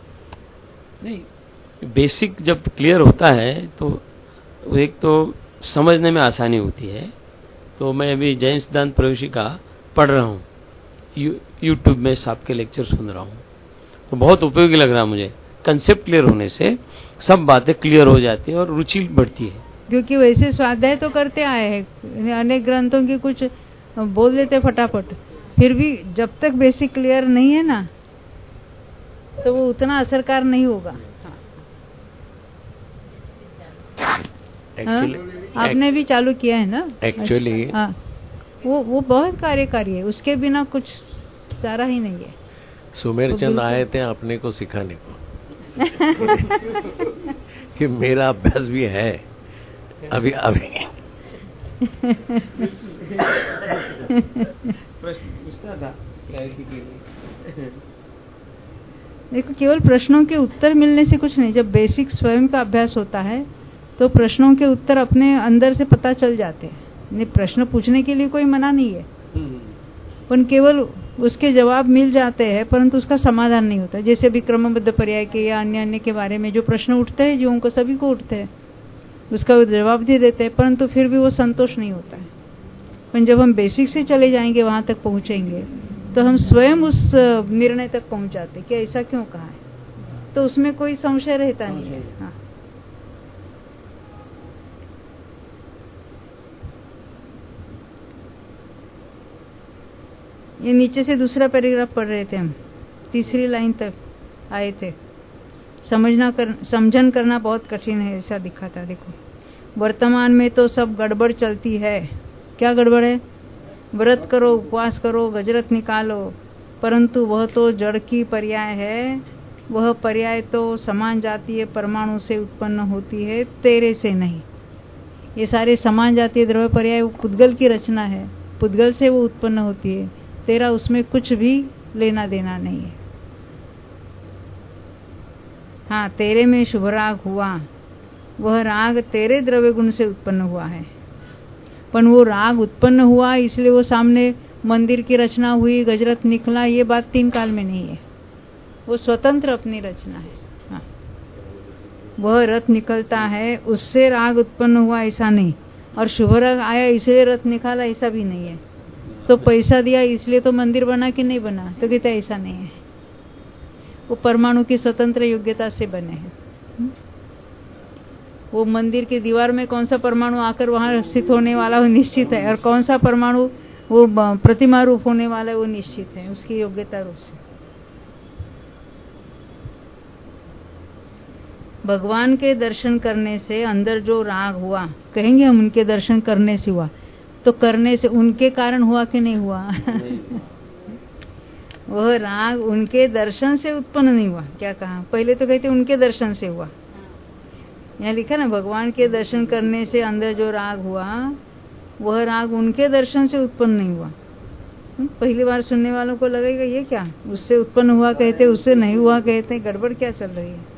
नहीं बेसिक जब क्लियर होता है तो एक तो समझने में आसानी होती है। तो मैं अभी जैन सिद्धांत प्रवेशिका पढ़ रहा हूँ, यू, यूट्यूब में साहब के लेक्चर सुन रहा हूँ, तो बहुत उपयोगी लग रहा है मुझे। कंसेप्ट क्लियर होने से सब बातें क्लियर हो जाती है और रुचि बढ़ती है। क्योंकि वैसे स्वाध्याय तो करते आए हैं, अनेक ग्रंथों की कुछ बोल देते फटाफट, फिर भी जब तक बेसिक क्लियर नहीं है ना तो वो उतना असरकार नहीं होगा। एक्चुअली आपने भी चालू किया है ना एक्चुअली। हाँ, वो वो बहुत कार्यकारी है, उसके बिना कुछ चारा ही नहीं है। सुमेरचंद आए थे आपने को सिखाने को कि मेरा अभ्यास भी है अभी अभी। प्रश्न पूछता था क्लैरिटी के लिए। देखो, केवल प्रश्नों के उत्तर मिलने से कुछ नहीं। जब बेसिक स्वयं का अभ्यास होता है तो प्रश्नों के उत्तर अपने अंदर से पता चल जाते हैं। नहीं, प्रश्न पूछने के लिए कोई मना नहीं है, पर केवल उसके जवाब मिल जाते हैं, परंतु उसका समाधान नहीं होता। जैसे भी क्रमबद्ध पर्याय के या अन्य अन्य के बारे में जो प्रश्न उठते हैं, जीवों को सभी को उठते हैं, उसका जवाब दे देते हैं, परंतु फिर भी वो संतोष नहीं होता है। पर जब हम बेसिक से चले जाएंगे, वहां तक पहुंचेंगे, तो हम स्वयं उस निर्णय तक पहुंच जाते कि ऐसा क्यों कहा है, तो उसमें कोई संशय रहता नहीं है। हाँ। ये नीचे से दूसरा पैराग्राफ पढ़ रहे थे हम, तीसरी लाइन तक आए थे। समझना कर समझन करना बहुत कठिन है, ऐसा दिखा था। देखो, वर्तमान में तो सब गड़बड़ चलती है। क्या गड़बड़ है? व्रत करो, उपवास करो, गजरत निकालो, परंतु वह तो जड़ की पर्याय है। वह पर्याय तो समान जातीय परमाणु से उत्पन्न होती है, तेरे से नहीं। ये सारे समान जातीय द्रव्य पर्याय पुद्गल की रचना है, पुद्गल से वो उत्पन्न होती है, तेरा उसमें कुछ भी लेना देना नहीं है। हाँ, तेरे में शुभ राग हुआ, वह राग तेरे द्रव्य गुण से उत्पन्न हुआ है, पर वो राग उत्पन्न हुआ इसलिए वो सामने मंदिर की रचना हुई, गजरत निकला, ये बात तीन काल में नहीं है। वो स्वतंत्र अपनी रचना है। हाँ, वह रथ निकलता है, उससे राग उत्पन्न हुआ ऐसा नहीं, और शुभ राग आया इसलिए रथ निकाला ऐसा भी नहीं है। तो पैसा दिया इसलिए तो मंदिर बना कि नहीं बना, तो कहते ऐसा नहीं है। वो परमाणु की स्वतंत्र योग्यता से बने हैं। वो मंदिर की दीवार में कौन सा परमाणु आकर वहां स्थित होने वाला वो निश्चित है, और कौन सा परमाणु वो प्रतिमा रूप होने वाला है वो निश्चित है, उसकी योग्यता रूप से। भगवान के दर्शन करने से अंदर जो राग हुआ, कहेंगे हम उनके दर्शन करने से हुआ, तो करने से उनके कारण हुआ कि नहीं हुआ? वह राग उनके दर्शन से उत्पन्न नहीं हुआ। क्या कहा? पहले तो कहते उनके दर्शन से हुआ। यहाँ लिखा ना, भगवान के दर्शन करने से अंदर जो राग हुआ, वह राग उनके दर्शन से उत्पन्न नहीं हुआ। पहली बार सुनने वालों को लगेगा ये क्या, उससे उत्पन्न हुआ कहते, उससे नहीं हुआ कहते, गड़बड़ क्या चल रही है।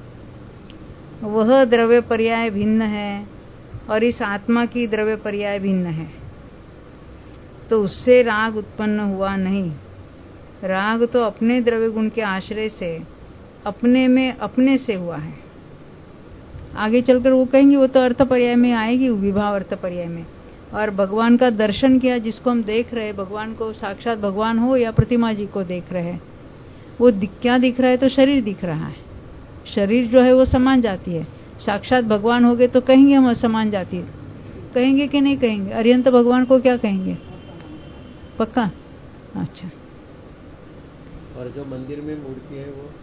वह द्रव्य पर्याय भिन्न है और इस आत्मा की द्रव्य पर्याय भिन्न है, तो उससे राग उत्पन्न हुआ नहीं। राग तो अपने द्रव्य गुण के आश्रय से अपने में अपने से हुआ है। आगे चलकर वो कहेंगे वो तो अर्थ पर्याय में आएगी, विभाव अर्थ पर्याय में। और भगवान का दर्शन किया, जिसको हम देख रहे हैं, भगवान को साक्षात भगवान हो या प्रतिमा जी को देख रहे हैं, वो दिख, क्या दिख रहा है? तो शरीर दिख रहा है। शरीर जो है वो समान जाती है। साक्षात भगवान हो गए तो कहेंगे हम असमान जाती है, कहेंगे कि नहीं कहेंगे? अरिहंत भगवान को क्या कहेंगे? पक्का? अच्छा। और जो मंदिर में मूर्ति है वो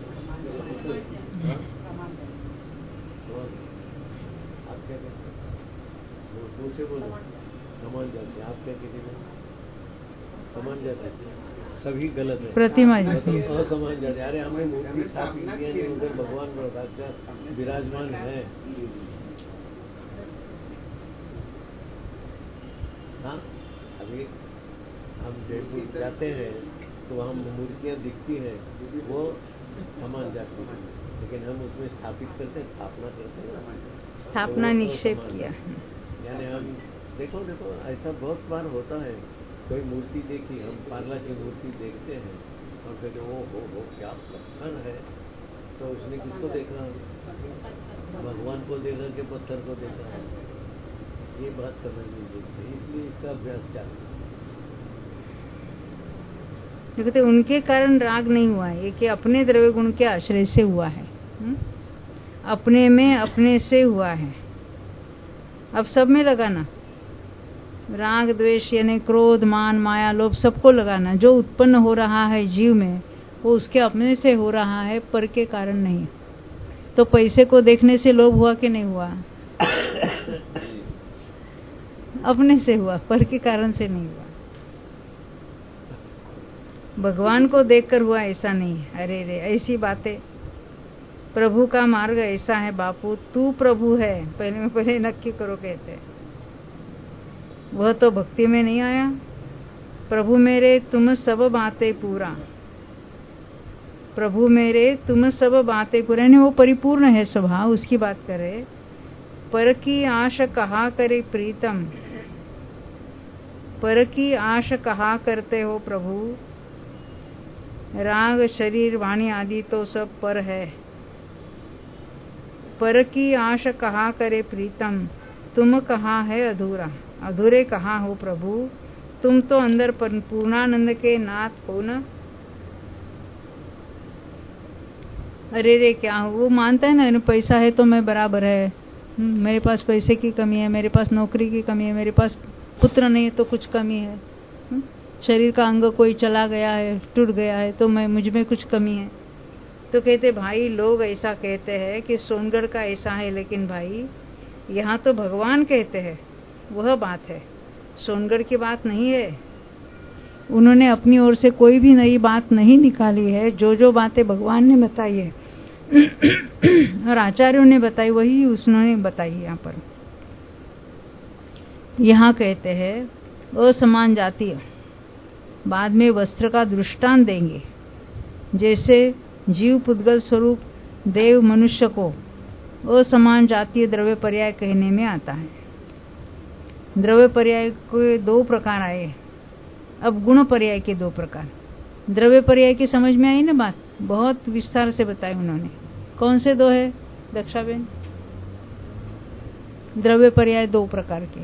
आप क्या कहते हैं? वो दूर से बोलो समान जाते, आप क्या कहते हैं? समान जाते, सभी गलत है। प्रतिमा जी तो असमान जाते। अरे हमने मूर्ति स्थापित किया नहीं, उधर भगवान विराजमान है। हाँ, अभी हम जयपुर जाते हैं तो वहाँ मूर्तियाँ दिखती हैं, वो समान जाती हैं। लेकिन हम उसमें स्थापित करते हैं, स्थापना करते हैं, स्थापना निक्षेप किया। यानी हम देखो देखो ऐसा बहुत बार होता है, कोई मूर्ति देखी, हम पार्ला की मूर्ति देखते हैं और कहते ओ हो हो क्या पत्थर है, तो उसने किसको देखा? भगवान को देखा कि पत्थर को देखा? ये बात समझनी चाहिए, इसलिए इसका अभ्यास चालू। कहते उनके कारण राग नहीं हुआ है, ये कि अपने द्रव्य गुण के आश्रय से हुआ है, हुँ? अपने में अपने से हुआ है। अब सब में लगाना, राग द्वेष यानी क्रोध मान माया लोभ सबको लगाना। जो उत्पन्न हो रहा है जीव में वो उसके अपने से हो रहा है, पर के कारण नहीं। तो पैसे को देखने से लोभ हुआ कि नहीं हुआ? अपने से हुआ, पर के कारण से नहीं हुआ। भगवान को देखकर हुआ ऐसा नहीं। अरे रे ऐसी बातें, प्रभु का मार्ग ऐसा है बापू, तू प्रभु है पहले में पहले नक्की करो कहते। वह तो भक्ति में नहीं आया। प्रभु मेरे तुम सब बातें पूरा, प्रभु मेरे तुम सब बातें पूरा, यानी वो परिपूर्ण है स्वभाव, उसकी बात करे। पर की आश कहा करे प्रीतम, पर की आश कहा करते हो प्रभु, राग शरीर वाणी आदि तो सब पर है। पर की आश कहा करे प्रीतम, तुम कहाँ है अधूरा, अधूरे कहाँ हो प्रभु, तुम तो अंदर पूर्णानंद के नाथ हो न। अरे रे क्या हो, वो मानता है ना पैसा है तो मैं बराबर है, मेरे पास पैसे की कमी है, मेरे पास नौकरी की कमी है, मेरे पास पुत्र नहीं है तो कुछ कमी है, शरीर का अंग कोई चला गया है टूट गया है तो मैं मुझ में कुछ कमी है। तो कहते भाई लोग ऐसा कहते हैं कि सोनगढ़ का ऐसा है, लेकिन भाई यहाँ तो भगवान कहते हैं, वह बात है, सोनगढ़ की बात नहीं है। उन्होंने अपनी ओर से कोई भी नई बात नहीं निकाली है, जो जो बातें भगवान ने बताई है और आचार्यों ने बताई वही उसने बताई यहाँ पर। यहाँ कहते हैं असमान जातीय, बाद में वस्त्र का दृष्टांत देंगे। जैसे जीव पुद्गल स्वरूप देव मनुष्य को असमान जातीय द्रव्य पर्याय कहने में आता है। द्रव्य पर्याय के दो प्रकार आए, अब गुण पर्याय के दो प्रकार। द्रव्य पर्याय की समझ में आई ना बात, बहुत विस्तार से बताई उन्होंने। कौन से दो है दक्षा बेन? द्रव्य पर्याय दो प्रकार के।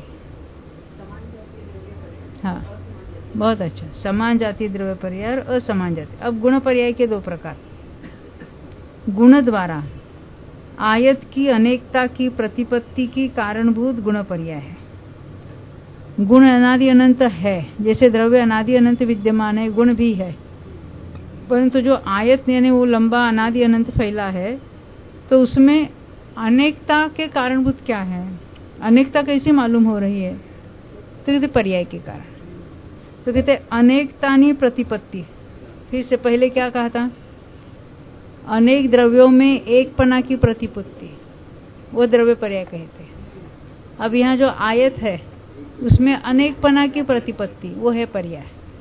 हाँ बहुत अच्छा, समान जाति द्रव्य पर्याय और असमान जाति। अब गुण पर्याय के दो प्रकार। गुण द्वारा आयत की अनेकता की प्रतिपत्ति की कारणभूत गुण पर्याय है। गुण अनादि अनंत है, जैसे द्रव्य अनादि अनंत विद्यमान है, गुण भी है, परंतु जो आयत यानी वो लंबा अनादि अनंत फैला है, तो उसमें अनेकता के कारणभूत क्या है? अनेकता कैसे मालूम हो रही है? तो कहते पर्याय के कारण। तो कहते अनेकतानी प्रतिपत्ति। फिर से पहले क्या कहा था? अनेक द्रव्यों में एक पना की प्रतिपत्ति, वो द्रव्य पर्याय कहते हैं। अब यहाँ जो आयत है उसमें अनेक पना की प्रतिपत्ति, वो है पर्याय,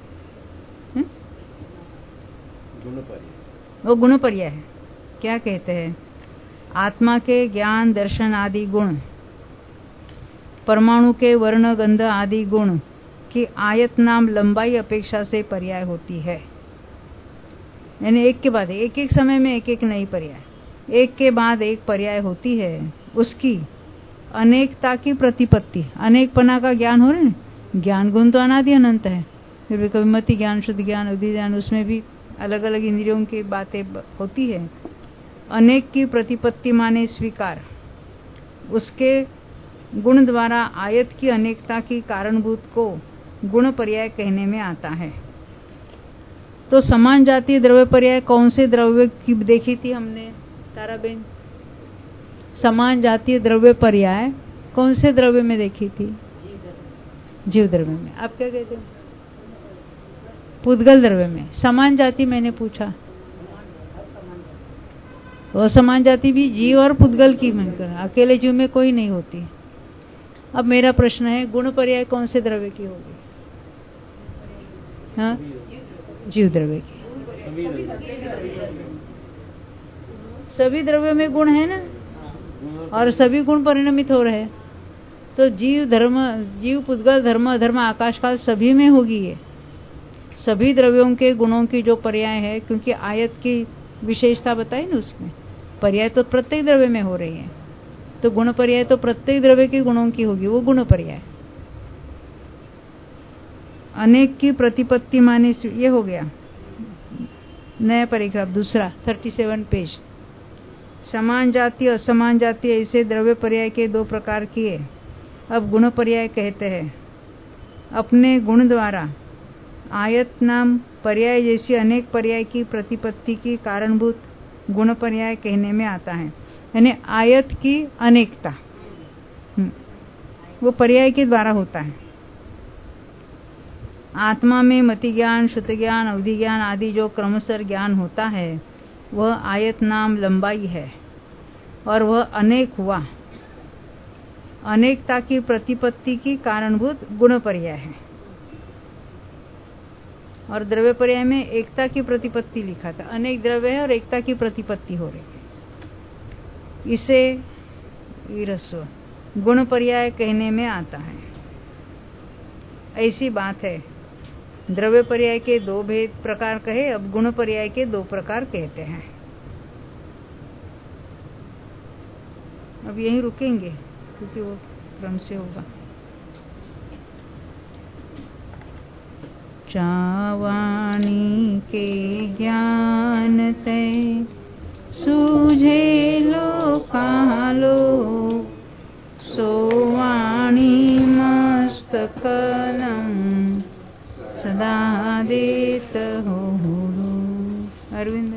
गुण पर्याय, वो गुण पर्याय है। क्या कहते हैं? आत्मा के ज्ञान दर्शन आदि गुण, परमाणु के वर्ण गंध आदि गुण की आयत नाम लंबाई अपेक्षा से पर्याय होती है। यानी एक के बाद एक एक समय में एक एक नई पर्याय, एक के बाद एक पर्याय होती है। उसकी अनेकता की प्रतिपत्ति, अनेक पना का ज्ञान हो रहा है। ज्ञान गुण तो अनादि अनंत है, फिर भी कभी मति ज्ञान, शुद्ध ज्ञान, अवधि ज्ञान, उसमें भी अलग अलग इंद्रियों की बातें होती है। अनेक की प्रतिपत्ति माने स्वीकार, उसके गुण द्वारा आयत की अनेकता की कारणभूत को गुण पर्याय कहने में आता है। तो समान जातीय द्रव्य पर्याय कौन से द्रव्य की देखी थी हमने ताराबेन? समान जातीय द्रव्य पर्याय कौन से द्रव्य में देखी थी? जीव द्रव्य में। आप क्या कहते हो? पुद्गल द्रव्य में। समान जाति मैंने पूछा, असमान जाति भी जीव और पुद्गल की मिलकर, अकेले जीव में कोई नहीं होती। अब मेरा प्रश्न है, गुण पर्याय कौन से द्रव्य की होगी? हाँ, जीव द्रव्य की। सभी द्रव्यों में गुण है ना, और सभी गुण परिणमित हो रहे हैं। तो जीव धर्म, जीव पुद्गल धर्म अधर्म आकाश काल सभी में होगी ये, सभी द्रव्यों के गुणों की जो पर्याय है, क्योंकि आयत की विशेषता बताई ना, उसमें पर्याय तो प्रत्येक द्रव्य में हो रही है, तो गुण पर्याय तो प्रत्येक द्रव्य के गुणों की होगी, वो गुण पर्याय। अनेक की प्रतिपत्ति माने, ये हो गया नया परिग्राफ दूसरा सैंतीस पेज। समान जाति असमान जाति ऐसे द्रव्य पर्याय के दो प्रकार किए, अब गुण पर्याय कहते हैं। अपने गुण द्वारा आयत नाम पर्याय जैसी अनेक पर्याय की प्रतिपत्ति की कारणभूत गुण पर्याय कहने में आता है, यानी आयत की अनेकता वो पर्याय के द्वारा होता है। आत्मा में मति ज्ञान, श्रुति ज्ञान, अवधि ज्ञान आदि जो क्रमशः ज्ञान होता है, वह आयत नाम लंबाई है, और वह अनेक हुआ, अनेकता की प्रतिपत्ति की कारणभूत गुण पर्याय है। और द्रव्य पर्याय में एकता की प्रतिपत्ति लिखा था, अनेक द्रव्य है और एकता की प्रतिपत्ति हो रही है, इसे ईरस्व गुण पर्याय कहने में आता है। ऐसी बात है। द्रव्य पर्याय के दो भेद प्रकार कहे, अब गुण पर्याय के दो प्रकार कहते हैं। अब यहीं रुकेंगे क्योंकि वो क्रम से होगा। चावाणी के ज्ञान ते सूझे लो कालो, सोवाणी मस्तकलम सदा देत हो। अरविंद